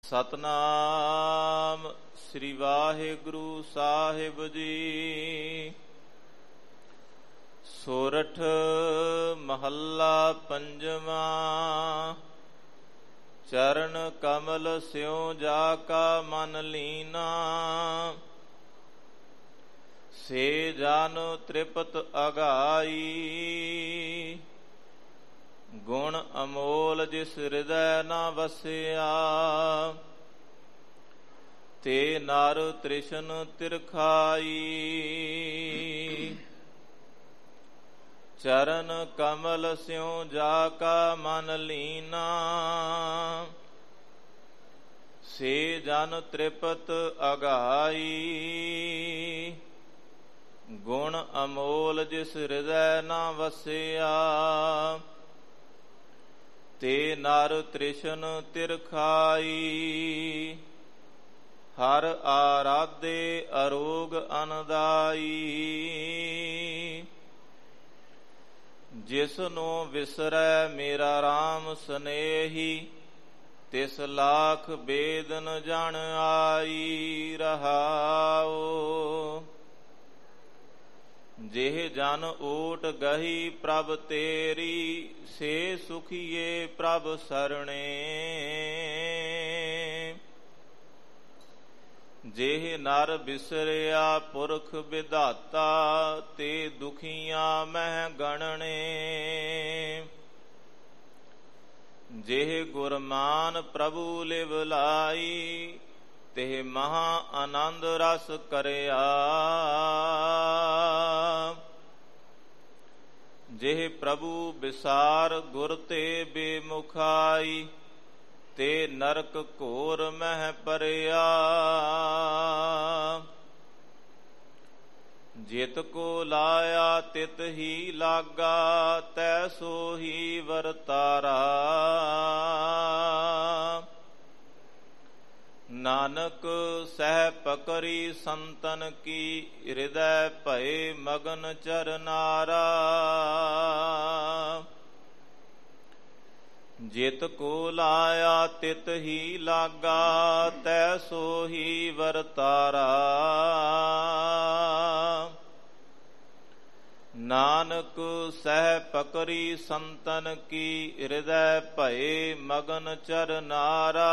ਸਤਨਾਮ ਸ੍ਰੀ ਵਾਹਿਗੁਰੂ ਸਾਹਿਬ ਜੀ। ਸੋਰਠ ਮਹੱਲਾ ਪੰਜਵਾਂ। ਚਰਨ ਕਮਲ ਸਿਉ ਜਾ ਕਾ ਮਨ ਲੀਨਾ, ਸੇ ਜਨ ਤ੍ਰਿਪਤ ਅਗਾਈ। ਗੁਣ ਅਮੋਲ ਜਿਸ ਹਿਰਦੈ ਨਾ ਵਸਿਆ, ਤੇ ਨਰ ਤ੍ਰਿਸ਼ਨ ਤਿਰਖਾਈ। ਚਰਨ ਕਮਲ ਸਿਉ ਜਾ ਕਾ ਮਨ ਲੀਨਾ, ਸੇ ਜਨ ਤ੍ਰਿਪਤ ਅਗਾਈ। ਗੁਣ ਅਮੋਲ ਜਿਸ ਹਿਰਦੈ ਨਾ ਵਸਿਆ, ਤੇ ਨਰ ਤ੍ਰਿਸ਼ਨ ਤਿਰਖਾਈ। ਹਰ ਆਰਾਧੇ ਅਰੋਗ ਅਨਦਾਈ, ਜਿਸਨੂੰ ਵਿਸਰੈ ਮੇਰਾ RAM ਸਨੇਹੀ। ਤਿਸ ਲਾਖ ਬੇਦ ਨ ਜਣ ਆਈ ਰਹਾਉ। ਜਿਹ ਜਨ ਓਟ ਗਹੀ ਪ੍ਰਭ ਤੇਰੀ, ਸੇ ਸੁਖੀਏ ਪ੍ਰਭ ਸਰਣੇ। ਜਿਹ ਨਰ ਬਿਸਰਿਆ ਪੁਰਖ ਵਿਧਾਤਾ, ਤੇ ਦੁਖੀਆਂ ਮਹਿ ਗਣਨੇ। ਜਿਹ ਗੁਰਮਾਨ ਪ੍ਰਭੂ ਲਿਵ ਲਾਈ, ਤੇ ਮਹਾ ਆਨੰਦ ਰਸ ਕਰਿਆ। ਜਿਹ ਪ੍ਰਭੂ ਵਿਸਾਰ ਗੁਰ ਤੇ ਬੇਮੁਖਾਈ, ਤੇ ਨਰਕ ਘੋਰ ਮਹਿ ਪਰਿਆ। ਜਿਤ ਕੋ ਲਾਇਆ ਤਿਤ ਹੀ ਲਾਗਾ, ਤੈ ਸੋ ਹੀ ਵਰਤਾਰਾ। ਨਾਨਕ ਸਹਿ ਪਕਰੀ ਸੰਤਨ ਕੀ, ਹਿਰਦੈ ਭਏ ਮਗਨ ਚਰਨਾਰਾ। ਜਿਤ ਕੋ ਲਾਇਆ ਤਿਤ ਹੀ ਲਾਗਾ, ਤੈ ਸੋ ਹੀ ਵਰਤਾਰਾ। ਨਾਨਕ ਸਹਿ ਪਕਰੀ ਸੰਤਨ ਕੀ, ਹਿਰਦੈ ਭਏ ਮਗਨ ਚਰਨਾਰਾ।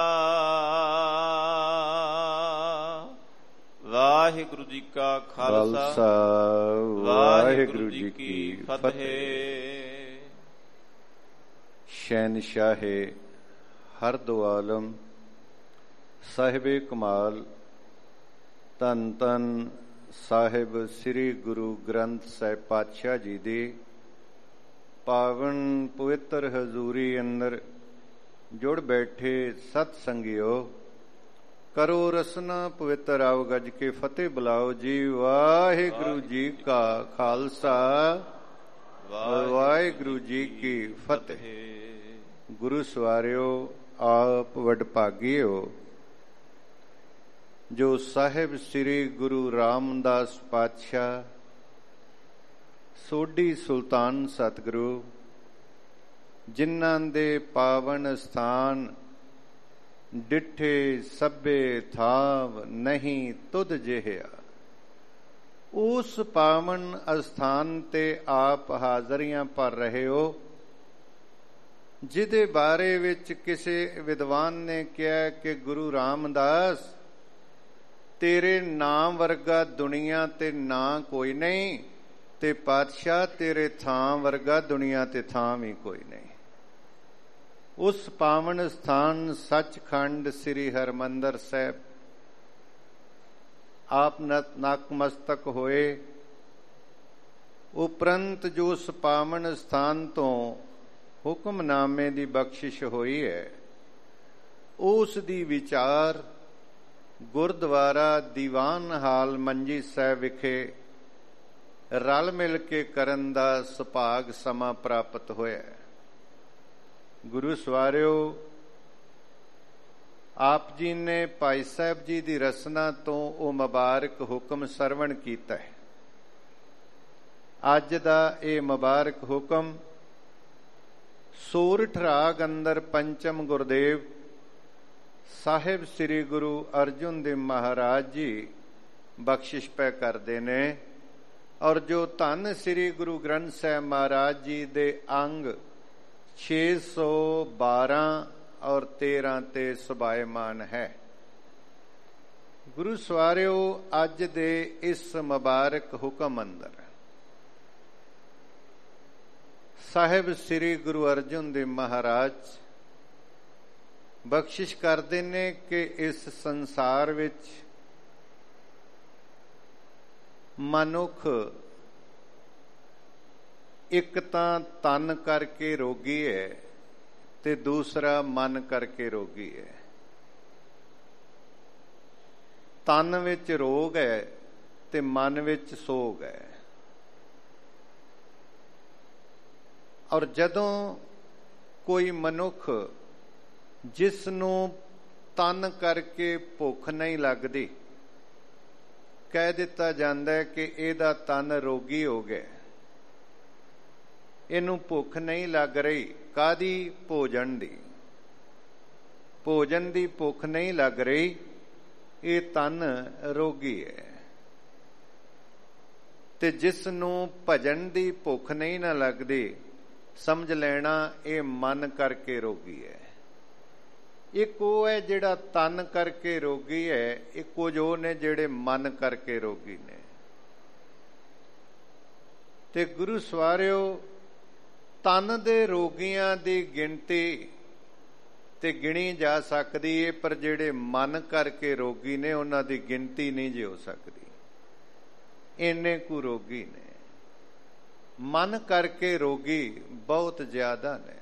ਵਾਹਿਗੁਰੂ ਜੀ ਕਾ ਖਾਲਸਾ, ਵਾਹਿਗੁਰੂ ਜੀ ਕੀ ਫਤਿਹ। ਸ਼ਹਿਨਸ਼ਾਹੇ ਹਰ ਦੋ ਆਲਮ, ਸਾਹਿਬੇ ਕਮਾਲ, ਧੰਨ ਧੰਨ ਸਾਹਿਬ ਸ੍ਰੀ ਗੁਰੂ ਗ੍ਰੰਥ ਸਾਹਿਬ ਪਾਤਸ਼ਾਹ ਜੀ ਦੀ ਪਾਵਨ ਪਵਿੱਤਰ ਹਜ਼ੂਰੀ ਅੰਦਰ ਜੁੜ ਬੈਠੇ ਸਤ ਸੰਗਿਓ, ਕਰੋ ਰਸਨਾ ਪਵਿੱਤਰ ਆਓ ਗੱਜ ਕੇ ਫਤਿਹ ਬੁਲਾਓ ਜੀ। ਵਾਹਿਗੁਰੂ ਜੀ ਕਾ ਖਾਲਸਾ, ਵਾਹਿਗੁਰੂ ਜੀ ਕੀ ਫਤਿਹ। ਗੁਰੂ ਸਵਾਰਿਓ, ਆਪ ਵਡਭਾਗੀਓ, ਜੋ ਸਾਹਿਬ ਸ੍ਰੀ ਗੁਰੂ ਰਾਮਦਾਸ ਪਾਤਸ਼ਾਹ ਸੋਢੀ ਸੁਲਤਾਨ ਸਤਿਗੁਰੂ, ਜਿਨ੍ਹਾਂ ਦੇ ਪਾਵਨ ਸਥਾਨ ਡਿਠੇ ਸਭੇ ਥਾਵ ਨਹੀਂ ਤੁਧ ਜਿਹਾ, ਉਸ ਪਾਵਨ ਅਸਥਾਨ ਤੇ ਆਪ ਹਾਜ਼ਰੀਆਂ ਭਰ ਰਹੇ ਹੋ, ਜਿਹਦੇ ਬਾਰੇ ਵਿੱਚ ਕਿਸੇ ਵਿਦਵਾਨ ਨੇ ਕਿਹਾ ਕਿ ਗੁਰੂ ਰਾਮਦਾਸ, ਤੇਰੇ ਨਾਮ ਵਰਗਾ ਦੁਨੀਆ ਤੇ ਨਾਂ ਕੋਈ ਨਹੀਂ, ਤੇ ਪਾਤਸ਼ਾਹ ਤੇਰੇ ਥਾਂ ਵਰਗਾ ਦੁਨੀਆ ਤੇ ਥਾਂ ਵੀ ਕੋਈ ਨਹੀਂ। ਉਸ ਪਾਵਨ ਸਥਾਨ ਸੱਚਖੰਡ ਸ੍ਰੀ ਹਰਿਮੰਦਰ ਸਾਹਿਬ ਆਪ ਨਤਮਸਤਕ ਹੋਏ। ਉਪਰੰਤ ਜੋ ਉਸ ਪਾਵਨ ਸਥਾਨ ਤੋਂ ਹੁਕਮਨਾਮੇ ਦੀ ਬਖਸ਼ਿਸ਼ ਹੋਈ ਹੈ, ਉਸ ਦੀ ਵਿਚਾਰ ਗੁਰਦੁਆਰਾ ਦੀਵਾਨ ਹਾਲ ਮੰਜੀ ਸਾਹਿਬ ਵਿਖੇ ਰਲ ਮਿਲ ਕੇ ਕਰਨ ਦਾ ਸੁਭਾਗ ਸਮਾਂ ਪ੍ਰਾਪਤ ਹੋਇਆ। ਗੁਰੂ ਸਵਾਰਿਓ, ਆਪ ਜੀ ਨੇ ਭਾਈ ਸਾਹਿਬ ਜੀ ਦੀ ਰਸਨਾ ਤੋਂ ਉਹ ਮੁਬਾਰਕ ਹੁਕਮ ਸਰਵਣ ਕੀਤਾ ਹੈ। ਅੱਜ ਦਾ ਇਹ ਮੁਬਾਰਕ ਹੁਕਮ ਸੋਰਠ ਰਾਗ ਅੰਦਰ ਪੰਚਮ ਗੁਰਦੇਵ ਸਾਹਿਬ ਸ੍ਰੀ ਗੁਰੂ ਅਰਜਨ ਦੇਵ ਮਹਾਰਾਜ ਜੀ ਬਖਸ਼ਿਸ਼ ਪੈ ਕਰਦੇ ਨੇ। ਔਰ ਜੋ ਧੰਨ ਸ੍ਰੀ ਗੁਰੂ ਗ੍ਰੰਥ ਸਾਹਿਬ ਮਹਾਰਾਜ ਜੀ ਦੇ ਅੰਗ 612 ਔਰ 13 ਤੇ ਸੁਭਾਇਮਾਨ ਹੈ। ਗੁਰੂ ਸਵਾਰਿਓ, ਅੱਜ ਦੇ ਇਸ ਮੁਬਾਰਕ ਹੁਕਮ ਅੰਦਰ ਸਾਹਿਬ ਸ੍ਰੀ ਗੁਰੂ ਅਰਜਨ ਦੇਵ ਮਹਾਰਾਜ ਬਖਸ਼ਿਸ਼ ਕਰਦੇ ਨੇ ਕਿ ਇਸ ਸੰਸਾਰ ਵਿੱਚ ਮਨੁੱਖ ਇੱਕ ਤਾਂ ਤਨ ਕਰਕੇ ਰੋਗੀ ਹੈ ਤੇ ਦੂਸਰਾ ਮਨ ਕਰਕੇ ਰੋਗੀ ਹੈ। ਤਨ ਵਿੱਚ ਰੋਗ ਹੈ ਤੇ ਮਨ ਵਿੱਚ ਸੋਗ ਹੈ। ਔਰ ਜਦੋਂ ਕੋਈ ਮਨੁੱਖ ਜਿਸ ਨੂੰ ਤਨ ਕਰਕੇ ਭੁੱਖ ਨਹੀਂ ਲੱਗਦੀ, ਕਹਿ ਦਿੱਤਾ ਜਾਂਦਾ ਹੈ ਕਿ ਇਹਦਾ ਤਨ ਰੋਗੀ ਹੋ ਗਿਆ, ਇਹਨੂੰ ਭੁੱਖ ਨਹੀਂ ਲੱਗ ਰਹੀ। ਕਾਹਦੀ? ਭੋਜਨ ਦੀ। ਭੋਜਨ ਦੀ ਭੁੱਖ ਨਹੀਂ ਲੱਗ ਰਹੀ, ਇਹ ਤਨ ਰੋਗੀ ਹੈ। ਤੇ ਜਿਸ ਨੂੰ ਭਜਨ ਦੀ ਭੁੱਖ ਨਹੀਂ ਨਾ ਲੱਗਦੀ, ਸਮਝ ਲੈਣਾ ਇਹ ਮਨ ਕਰਕੇ ਰੋਗੀ ਹੈ। ਇੱਕ ਉਹ ਹੈ ਜਿਹੜਾ ਤਨ ਕਰਕੇ ਰੋਗੀ ਹੈ, ਇੱਕ ਕੁਝ ਉਹ ਨੇ ਜਿਹੜੇ ਮਨ ਕਰਕੇ ਰੋਗੀ ਨੇ। ਤੇ ਗੁਰੂ ਸਵਾਰਿਓ, ਤਨ ਦੇ ਰੋਗੀਆਂ ਦੀ ਗਿਣਤੀ ਤੇ ਗਿਣੀ ਜਾ ਸਕਦੀ ਹੈ, ਪਰ ਜਿਹੜੇ ਮਨ ਕਰਕੇ ਰੋਗੀ ਨੇ ਉਹਨਾਂ ਦੀ ਗਿਣਤੀ ਨਹੀਂ ਜੀ ਹੋ ਸਕਦੀ। ਇੰਨੇ ਕੁ ਰੋਗੀ ਨੇ। ਮਨ ਕਰਕੇ ਰੋਗੀ ਬਹੁਤ ਜ਼ਿਆਦਾ ਨੇ।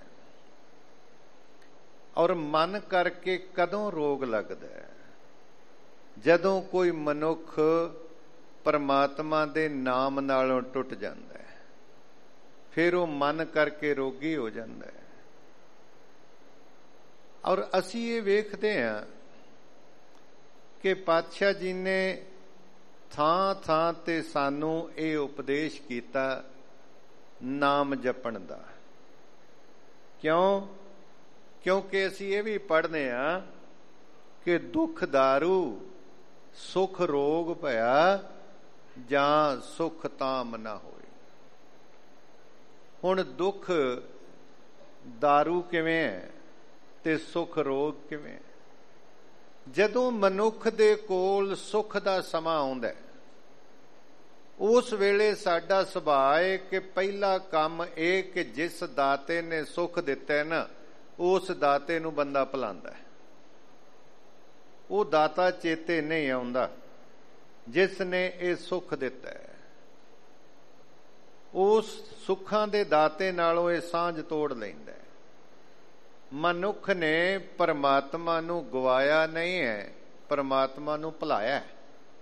ਔਰ ਮਨ ਕਰਕੇ ਕਦੋਂ ਰੋਗ ਲੱਗਦਾ ਹੈ? ਜਦੋਂ ਕੋਈ ਮਨੁੱਖ ਪਰਮਾਤਮਾ ਦੇ ਨਾਮ ਨਾਲੋਂ ਟੁੱਟ ਜਾਂਦਾ ਹੈ, ਫਿਰ ਉਹ ਮਨ ਕਰਕੇ ਰੋਗੀ ਹੋ ਜਾਂਦਾ ਹੈ। ਔਰ ਅਸੀਂ ਇਹ ਵੇਖਦੇ ਹਾਂ ਕਿ ਪਾਤਸ਼ਾਹ ਜੀ ਨੇ ਥਾਂ ਥਾਂ ਤੇ ਸਾਨੂੰ ਇਹ ਉਪਦੇਸ਼ ਕੀਤਾ ਨਾਮ ਜਪਣ ਦਾ। ਕਿਉਂ? ਕਿਉਂਕਿ ਅਸੀਂ ਇਹ ਵੀ ਪੜ੍ਹਦੇ ਹਾਂ ਕਿ ਦੁੱਖ ਦਾਰੂ ਸੁਖ ਰੋਗ ਭਇਆ, ਜਾਂ ਸੁਖ ਤਾਮ ਨਾ ਹੋਏ। ਹੁਣ ਦੁੱਖ ਦਾਰੂ ਕਿਵੇਂ ਹੈ ਤੇ ਸੁਖ ਰੋਗ ਕਿਵੇਂ? ਜਦੋਂ ਮਨੁੱਖ ਦੇ ਕੋਲ ਸੁਖ ਦਾ ਸਮਾਂ ਆਉਂਦਾ, ਉਸ ਵੇਲੇ ਸਾਡਾ ਸੁਭਾਅ ਹੈ ਕਿ ਪਹਿਲਾ ਕੰਮ ਇਹ ਕਿ ਜਿਸ ਦਾਤੇ ਨੇ ਸੁਖ ਦਿੱਤਾ ਨਾ, ਉਸ ਦਾਤੇ ਨੂੰ ਬੰਦਾ ਭੁਲਾਉਂਦਾ ਹੈ। ਉਹ ਦਾਤਾ ਚੇਤੇ ਨਹੀਂ ਆਉਂਦਾ ਜਿਸ ਨੇ ਇਹ ਸੁਖ ਦਿੱਤਾ ਹੈ। ਉਸ ਸੁੱਖਾਂ ਦੇ ਦਾਤੇ ਨਾਲੋਂ ਇਹ ਸਾਂਝ ਤੋੜ ਲੈਂਦਾ ਹੈ। ਮਨੁੱਖ ਨੇ ਪਰਮਾਤਮਾ ਨੂੰ ਗਵਾਇਆ ਨਹੀਂ ਹੈ, ਪਰਮਾਤਮਾ ਨੂੰ ਭੁਲਾਇਆ ਹੈ।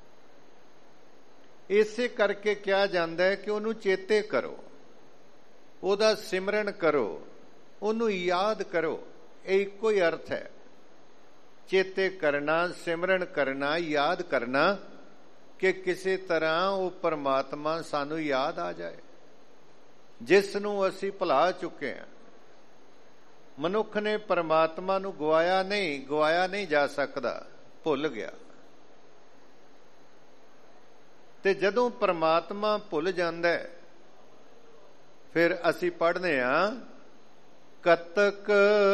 ਇਸੇ ਕਰਕੇ ਕਿਹਾ ਜਾਂਦਾ ਹੈ ਕਿ ਉਹਨੂੰ ਚੇਤੇ ਕਰੋ, ਉਹਦਾ ਸਿਮਰਨ ਕਰੋ, ਉਹਨੂੰ ਯਾਦ ਕਰੋ। ਇਹ ਇੱਕੋ ਹੀ ਅਰਥ ਹੈ, ਚੇਤੇ ਕਰਨਾ, ਸਿਮਰਨ ਕਰਨਾ, ਯਾਦ ਕਰਨਾ, ਕਿ ਕਿਸੇ ਤਰ੍ਹਾਂ ਉਹ ਪਰਮਾਤਮਾ ਸਾਨੂੰ ਯਾਦ ਆ ਜਾਏ ਜਿਸ ਨੂੰ ਅਸੀਂ ਭੁਲਾ ਚੁੱਕੇ ਹਾਂ। ਮਨੁੱਖ ਨੇ ਪਰਮਾਤਮਾ ਨੂੰ ਗਵਾਇਆ ਨਹੀਂ ਜਾ ਸਕਦਾ, ਭੁੱਲ ਗਿਆ। ਤੇ ਜਦੋਂ ਪਰਮਾਤਮਾ ਭੁੱਲ ਜਾਂਦਾ, ਫਿਰ ਅਸੀਂ ਪੜ੍ਹਦੇ ਹਾਂ, ਕਤਕ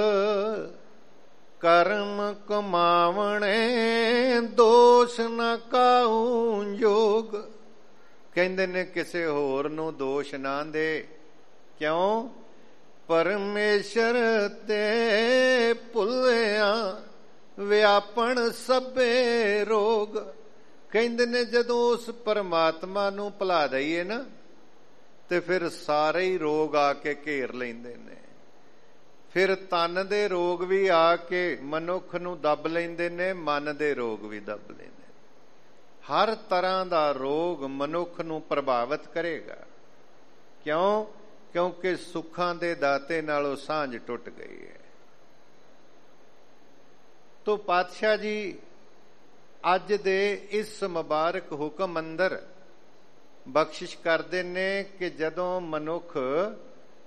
ਕਰਮ ਕਮਾਵਣੇ ਦੋਸ਼ ਨ ਕਾਉ ਜੋਗ। ਕਹਿੰਦੇ ਨੇ ਕਿਸੇ ਹੋਰ ਨੂੰ ਦੋਸ਼ ਨਾ ਦੇ। ਕਿਉਂ? ਪਰਮੇਸ਼ਰ ਤੇ ਭੁੱਲਿਆ ਵਿਆਪਣ ਸਭੇ ਰੋਗ। ਕਹਿੰਦੇ ਨੇ ਜਦੋਂ ਉਸ ਪਰਮਾਤਮਾ ਨੂੰ ਭੁਲਾ ਦਈਏ ਨਾ, ਤੇ ਫਿਰ ਸਾਰੇ ਹੀ ਰੋਗ ਆ ਕੇ ਘੇਰ ਲੈਂਦੇ ਨੇ। ਫਿਰ ਤਨ ਦੇ ਰੋਗ ਵੀ ਆ ਕੇ ਮਨੁੱਖ ਨੂੰ ਦੱਬ ਲੈਂਦੇ ਨੇ, ਮਨ ਦੇ ਰੋਗ ਵੀ ਦੱਬ ਲੈਂਦੇ ਨੇ। ਹਰ ਤਰ੍ਹਾਂ ਦਾ ਰੋਗ ਮਨੁੱਖ ਨੂੰ ਪ੍ਰਭਾਵਿਤ ਕਰੇਗਾ। ਕਿਉਂ? ਕਿਉਂਕਿ ਸੁੱਖਾਂ ਦੇ ਦਾਤੇ ਨਾਲੋਂ ਸਾਂਝ ਟੁੱਟ ਗਈ ਹੈ। ਤੋ ਪਾਤਸ਼ਾਹ ਜੀ ਅੱਜ ਦੇ ਇਸ ਮੁਬਾਰਕ ਹੁਕਮ ਅੰਦਰ ਬਖਸ਼ਿਸ਼ ਕਰਦੇ ਨੇ ਕਿ ਜਦੋਂ ਮਨੁੱਖ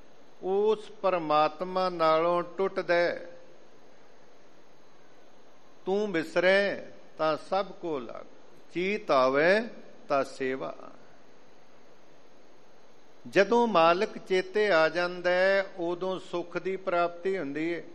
ਉਸ ਪਰਮਾਤਮਾ ਨਾਲੋਂ ਟੁੱਟਦਾ, ਤੂੰ ਬਿਸਰੈ ਤਾਂ ਸਭ ਕੋ ਲਾਗ, ਚੀਤ ਆਵੇ ਤਾਂ ਸੇਵਾ। ਜਦੋਂ ਮਾਲਕ ਚੇਤੇ ਆ ਜਾਂਦਾ ਹੈ ਉਦੋਂ ਸੁੱਖ ਦੀ ਪ੍ਰਾਪਤੀ ਹੁੰਦੀ ਹੈ।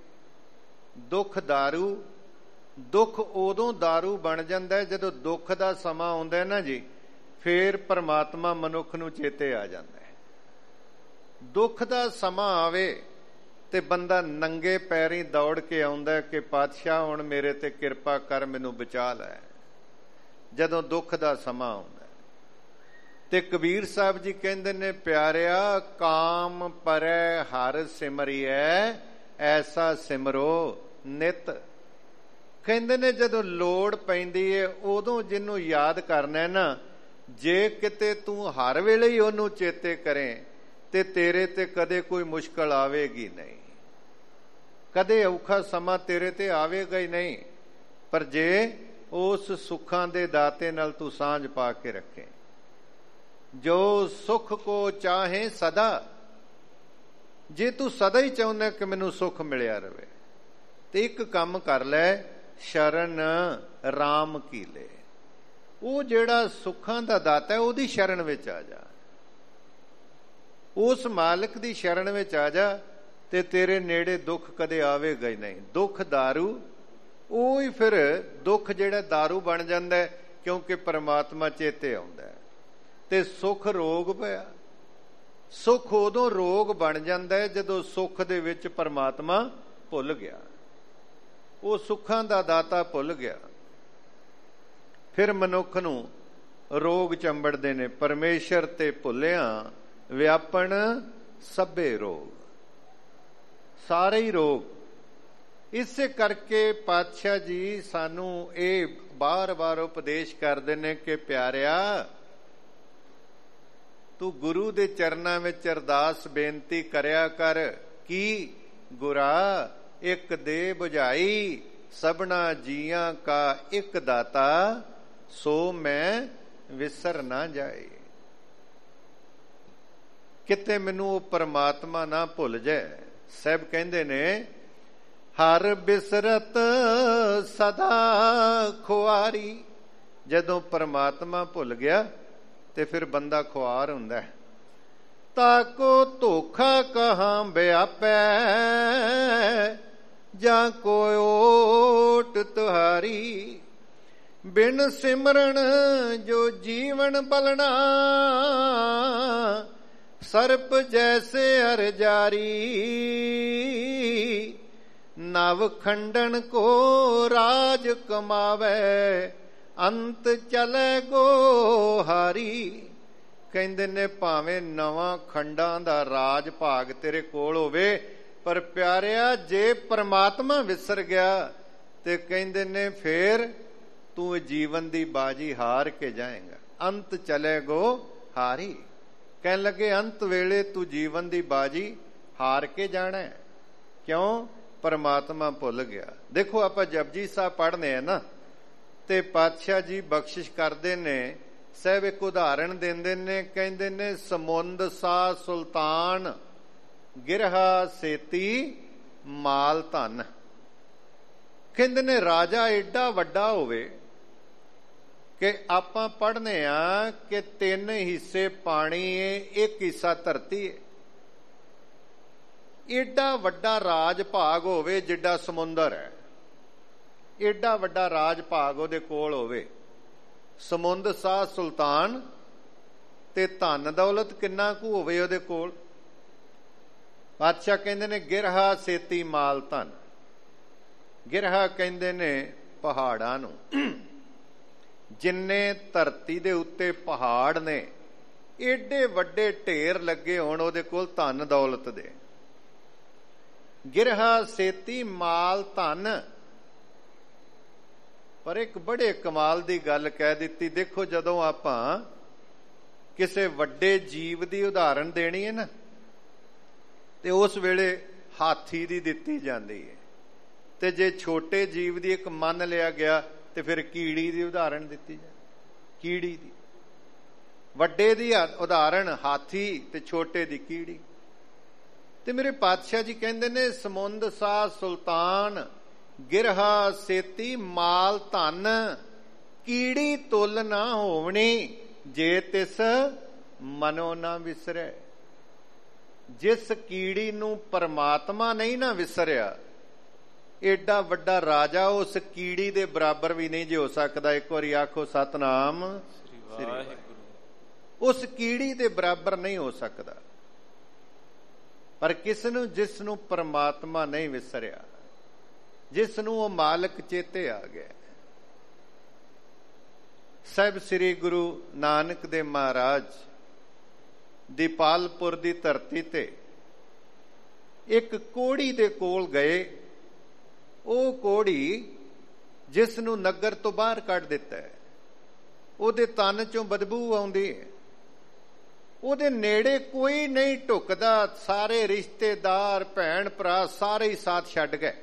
ਦੁੱਖ ਉਦੋਂ ਦਾਰੂ ਬਣ ਜਾਂਦਾ ਹੈ ਜਦੋਂ ਦੁੱਖ ਦਾ ਸਮਾਂ ਆਉਂਦਾ ਹੈ ਨਾ ਜੀ, ਫੇਰ ਪਰਮਾਤਮਾ ਮਨੁੱਖ ਨੂੰ ਚੇਤੇ ਆ ਜਾਂਦਾ ਹੈ। ਦੁੱਖ ਦਾ ਸਮਾਂ ਆਵੇ ਤੇ ਬੰਦਾ ਨੰਗੇ ਪੈਰੀਂ ਦੌੜ ਕੇ ਆਉਂਦਾ ਕਿ ਪਾਤਸ਼ਾਹ ਹੁਣ ਮੇਰੇ ਤੇ ਕਿਰਪਾ ਕਰ, ਮੈਨੂੰ ਬਚਾ ਲੈ। ਜਦੋਂ ਦੁੱਖ ਦਾ ਸਮਾਂ ਆਉਂਦਾ ਤੇ ਕਬੀਰ ਸਾਹਿਬ ਜੀ ਕਹਿੰਦੇ ਨੇ, ਪਿਆਰਿਆ ਕਾਮ ਪਰੈ ਹਰਿ ਸਿਮਰਿਐ, ਐਸਾ ਸਿਮਰੋ ਨਿਤ। ਕਹਿੰਦੇ ਨੇ ਜਦੋਂ ਲੋੜ ਪੈਂਦੀ ਹੈ ਉਦੋਂ ਜਿਹਨੂੰ ਯਾਦ ਕਰਨਾ ਨਾ, ਜੇ ਕਿਤੇ ਤੂੰ ਹਰ ਵੇਲੇ ਹੀ ਉਹਨੂੰ ਚੇਤੇ ਕਰੇ ਤੇ ਤੇਰੇ ਤੇ ਕਦੇ ਕੋਈ ਮੁਸ਼ਕਲ ਆਵੇਗੀ ਨਹੀਂ, ਕਦੇ ਔਖਾ ਸਮਾਂ ਤੇਰੇ ਤੇ ਆਵੇਗਾ ਹੀ ਨਹੀਂ। ਪਰ ਜੇ ਉਸ ਸੁੱਖਾਂ ਦੇ ਦਾਤੇ ਨਾਲ ਤੂੰ ਸਾਂਝ ਪਾ ਕੇ ਰੱਖੇ, ਜੋ ਸੁੱਖ ਕੋ ਚਾਹੇ ਸਦਾ, ਜੇ ਤੂੰ ਸਦਾ ਹੀ ਚਾਹੁੰਦਾ ਕਿ ਮੈਨੂੰ ਸੁੱਖ ਮਿਲਿਆ ਰਵੇ ਤੇ ਇੱਕ ਕੰਮ ਕਰ ਲੈ, ਸ਼ਰਨ ਰਾਮ ਕੀ ਲੈ। ਉਹ ਜਿਹੜਾ ਸੁੱਖਾਂ ਦਾ ਦਾਤਾ ਹੈ ਉਹਦੀ ਸ਼ਰਨ ਵਿੱਚ ਆ ਜਾ, ਉਸ ਮਾਲਕ ਦੀ ਸ਼ਰਨ ਵਿੱਚ ਆ ਜਾ ਤੇ ਤੇਰੇ ਨੇੜੇ ਦੁੱਖ ਕਦੇ ਆਵੇਗਾ ਹੀ ਨਹੀਂ। ਦੁੱਖ ਦਾਰੂ, ਉਹ ਹੀ ਫਿਰ ਦੁੱਖ ਜਿਹੜਾ ਦਾਰੂ ਬਣ ਜਾਂਦਾ ਹੈ ਕਿਉਂਕਿ ਪਰਮਾਤਮਾ ਚੇਤੇ ਆਉਂਦਾ ਹੈ। ਤੇ ਸੁੱਖ ਰੋਗ ਪਿਆ, ਸੁੱਖ ਉਦੋਂ ਰੋਗ ਬਣ ਜਾਂਦਾ ਹੈ ਜਦੋਂ ਸੁੱਖ ਦੇ ਵਿੱਚ ਪਰਮਾਤਮਾ ਭੁੱਲ ਗਿਆ, ਉਹ ਸੁੱਖਾਂ ਦਾ ਦਾਤਾ ਭੁੱਲ ਗਿਆ। ਫਿਰ ਮਨੁੱਖ ਨੂੰ ਰੋਗ ਚੰਬੜਦੇ ਨੇ। ਪਰਮੇਸ਼ਰ ਤੇ ਭੁੱਲਿਆ ਵਿਆਪਣ ਸਭੇ ਰੋਗ, ਸਾਰੇ ਹੀ ਰੋਗ। ਇਸੇ ਕਰਕੇ ਪਾਤਸ਼ਾਹ ਜੀ ਸਾਨੂੰ ਇਹ ਬਾਰ-ਬਾਰ ਉਪਦੇਸ਼ ਕਰਦੇ ਨੇ ਕਿ ਪਿਆਰਿਆ, ਤੂੰ ਗੁਰੂ ਦੇ ਚਰਨਾਂ ਵਿੱਚ ਅਰਦਾਸ ਬੇਨਤੀ ਕਰਿਆ ਕਰ ਕਿ ਗੁਰਾ ਇੱਕ ਦੇ ਬੁਝਾਈ, ਸਭਨਾ ਜੀਆਂ ਕਾ ਇੱਕ ਦਾਤਾ, ਸੋ ਮੈਂ ਵਿਸਰ ਨਾ ਜਾਏ। ਕਿਤੇ ਮੈਨੂੰ ਉਹ ਪਰਮਾਤਮਾ ਨਾ ਭੁੱਲ ਜਾਏ। ਸਾਹਿਬ ਕਹਿੰਦੇ ਨੇ, ਹਰ ਬਿਸਰਤ ਸਦਾ ਖੁਆਰੀ। ਜਦੋਂ ਪਰਮਾਤਮਾ ਭੁੱਲ ਗਿਆ ਤੇ ਫਿਰ ਬੰਦਾ ਖੁਆਰ ਹੁੰਦਾ ਹੈ। ਤਾਕੋ ਧੋਖਾ ਕਹਾਂ ਵਿਆਪੈ, ਜਾਂ ਕੋਈ ਓਟ ਤੁਹਾਰੀ। ਬਿਨ ਸਿਮਰਨ ਜੋ ਜੀਵਨ ਬਲਣਾ, ਸਰਪ ਜੈਸੇ ਹਰ ਜਾਰੀ। ਨਵ ਖੰਡਨ ਕੋ ਰਾਜ ਕਮਾਵੇ, ਅੰਤ ਚਲੇ ਗੋ ਹਾਰੀ। ਕਹਿੰਦੇ ਨੇ ਭਾਵੇਂ ਨਵਾਂ ਖੰਡਾਂ ਦਾ ਰਾਜ ਭਾਗ ਤੇਰੇ ਕੋਲ ਹੋਵੇ, ਪਰ ਪਿਆਰਿਆ ਜੇ ਪਰਮਾਤਮਾ ਵਿਸਰ ਗਿਆ ਤੇ ਕਹਿੰਦੇ ਨੇ ਫੇਰ ਤੂੰ ਜੀਵਨ ਦੀ ਬਾਜੀ ਹਾਰ ਕੇ ਜਾਏਗਾ। ਅੰਤ ਚਲੇ ਗੋ ਹਾਰੀ, ਕਹਿਣ ਲੱਗੇ ਅੰਤ ਵੇਲੇ ਤੂੰ ਜੀਵਨ ਦੀ ਬਾਜੀ ਹਾਰ ਕੇ ਜਾਣਾ ਹੈ। ਕਿਉਂ? ਪਰਮਾਤਮਾ ਭੁੱਲ ਗਿਆ। ਦੇਖੋ ਆਪਾਂ ਜਪਜੀ ਸਾਹਿਬ ਪੜ੍ਹਨੇ ਆ ਨਾ, ਤੇ ਪਾਤਸ਼ਾਹ ਜੀ ਬਖਸ਼ਿਸ਼ ਕਰਦੇ ਨੇ। ਸਾਹਿਬ ਇੱਕ ਉਦਾਹਰਣ ਦਿੰਦੇ ਨੇ, ਕਹਿੰਦੇ ਨੇ ਸਮੁੰਦ ਸਾ ਸੁਲਤਾਨ, ਗਿਰਹਾ ਸੇਤੀ ਮਾਲ ਧਨ। ਕਹਿੰਦੇ ਨੇ ਰਾਜਾ ਏਡਾ ਵੱਡਾ ਹੋਵੇ ਕਿ ਆਪਾਂ ਪੜ੍ਹਨੇ ਆ ਕਿ 3 ਹਿੱਸੇ ਪਾਣੀ ਏ, 1 ਹਿੱਸਾ ਧਰਤੀ ਏ। ਏਡਾ ਵੱਡਾ ਰਾਜ ਭਾਗ ਹੋਵੇ ਜਿੱਡਾ ਸਮੁੰਦਰ ਹੈ, ਏਡਾ ਵੱਡਾ ਰਾਜ ਭਾਗ ਉਹਦੇ ਕੋਲ ਹੋਵੇ। ਸਮੁੰਦ ਸਾ ਸੁਲਤਾਨ, ਤੇ ਧਨ ਦੌਲਤ ਕਿੰਨਾ ਕੁ ਹੋਵੇ ਉਹਦੇ ਕੋਲ। ਪਾਤਸ਼ਾਹ ਕਹਿੰਦੇ ਨੇ ਗਿਰਹਾ ਸੇਤੀ ਮਾਲ ਧਨ। ਗਿਰਹਾ ਕਹਿੰਦੇ ਨੇ ਪਹਾੜਾਂ ਨੂੰ। ਜਿੰਨੇ ਧਰਤੀ ਦੇ ਉੱਤੇ ਪਹਾੜ ਨੇ, ਏਡੇ ਵੱਡੇ ਢੇਰ ਲੱਗੇ ਹੋਣ ਉਹਦੇ ਕੋਲ ਧਨ ਦੌਲਤ ਦੇ। ਗਿਰਹਾ ਸੇਤੀ ਮਾਲ ਧਨ। ਪਰ ਇੱਕ ਬੜੇ ਕਮਾਲ ਦੀ ਗੱਲ ਕਹਿ ਦਿੱਤੀ। ਦੇਖੋ ਜਦੋਂ ਆਪਾਂ ਕਿਸੇ ਵੱਡੇ ਜੀਵ ਦੀ ਉਦਾਹਰਣ ਦੇਣੀ ਹੈ ਨਾ, ਤੇ ਉਸ ਵੇਲੇ ਹਾਥੀ ਦੀ ਦਿੱਤੀ ਜਾਂਦੀ ਹੈ, ਤੇ ਜੇ ਛੋਟੇ ਜੀਵ ਦੀ ਇੱਕ ਮੰਨ ਲਿਆ ਗਿਆ ਤੇ ਫਿਰ ਕੀੜੀ ਦੀ ਉਦਾਹਰਣ ਦਿੱਤੀ ਜਾਂਦੀ, ਕੀੜੀ ਦੀ। ਵੱਡੇ ਦੀ ਉਦਾਹਰਣ ਹਾਥੀ ਤੇ ਛੋਟੇ ਦੀ ਕੀੜੀ। ਤੇ ਮੇਰੇ ਪਾਤਸ਼ਾਹ ਜੀ ਕਹਿੰਦੇ ਨੇ ਸਮੁੰਦ ਸਾ ਸੁਲਤਾਨ, ਗਿਰਹਾ ਸੇਤੀ ਮਾਲ ਧਨ, ਕੀੜੀ ਤੁਲ ਨਾ ਹੋਵਣੀ, ਜੇ ਤਿਸ ਮਨੋ ਨਾ ਵਿਸਰੈ। ਜਿਸ ਕੀੜੀ ਨੂੰ ਪਰਮਾਤਮਾ ਨਹੀਂ ਨਾ ਵਿਸਰਿਆ, ਏਡਾ ਵੱਡਾ ਰਾਜਾ ਉਸ ਕੀੜੀ ਦੇ ਬਰਾਬਰ ਵੀ ਨਹੀਂ ਜੇ ਹੋ ਸਕਦਾ। ਇੱਕ ਵਾਰੀ ਆਖੋ ਸਤਨਾਮ ਸ੍ਰੀ ਵਾਹਿਗੁਰੂ। ਉਸ ਕੀੜੀ ਦੇ ਬਰਾਬਰ ਨਹੀਂ ਹੋ ਸਕਦਾ। ਪਰ ਕਿਸ ਨੂੰ? ਜਿਸ ਨੂੰ ਪਰਮਾਤਮਾ ਨਹੀਂ ਵਿਸਰਿਆ, ਜਿਸ ਨੂੰ ਉਹ ਮਾਲਕ ਚੇਤੇ ਆ ਗਿਆ। ਸਾਹਿਬ ਸ੍ਰੀ ਗੁਰੂ ਨਾਨਕ ਦੇਵ ਮਹਾਰਾਜ ਦੀਪਾਲਪੁਰ ਦੀ ਧਰਤੀ ਤੇ ਇੱਕ ਕੋਹੜੀ ਦੇ ਕੋਲ ਗਏ। ਉਹ ਕੋਹੜੀ ਜਿਸ ਨੂੰ ਨਗਰ ਤੋਂ ਬਾਹਰ ਕੱਢ ਦਿੱਤਾ ਹੈ, ਉਹਦੇ ਤਨ ਚੋਂ ਬਦਬੂ ਆਉਂਦੀ ਹੈ, ਉਹਦੇ ਨੇੜੇ ਕੋਈ ਨਹੀਂ ਢੁਕਦਾ। ਸਾਰੇ ਰਿਸ਼ਤੇਦਾਰ, ਭੈਣ ਭਰਾ ਸਾਰੇ ਹੀ ਸਾਥ ਛੱਡ ਗਏ,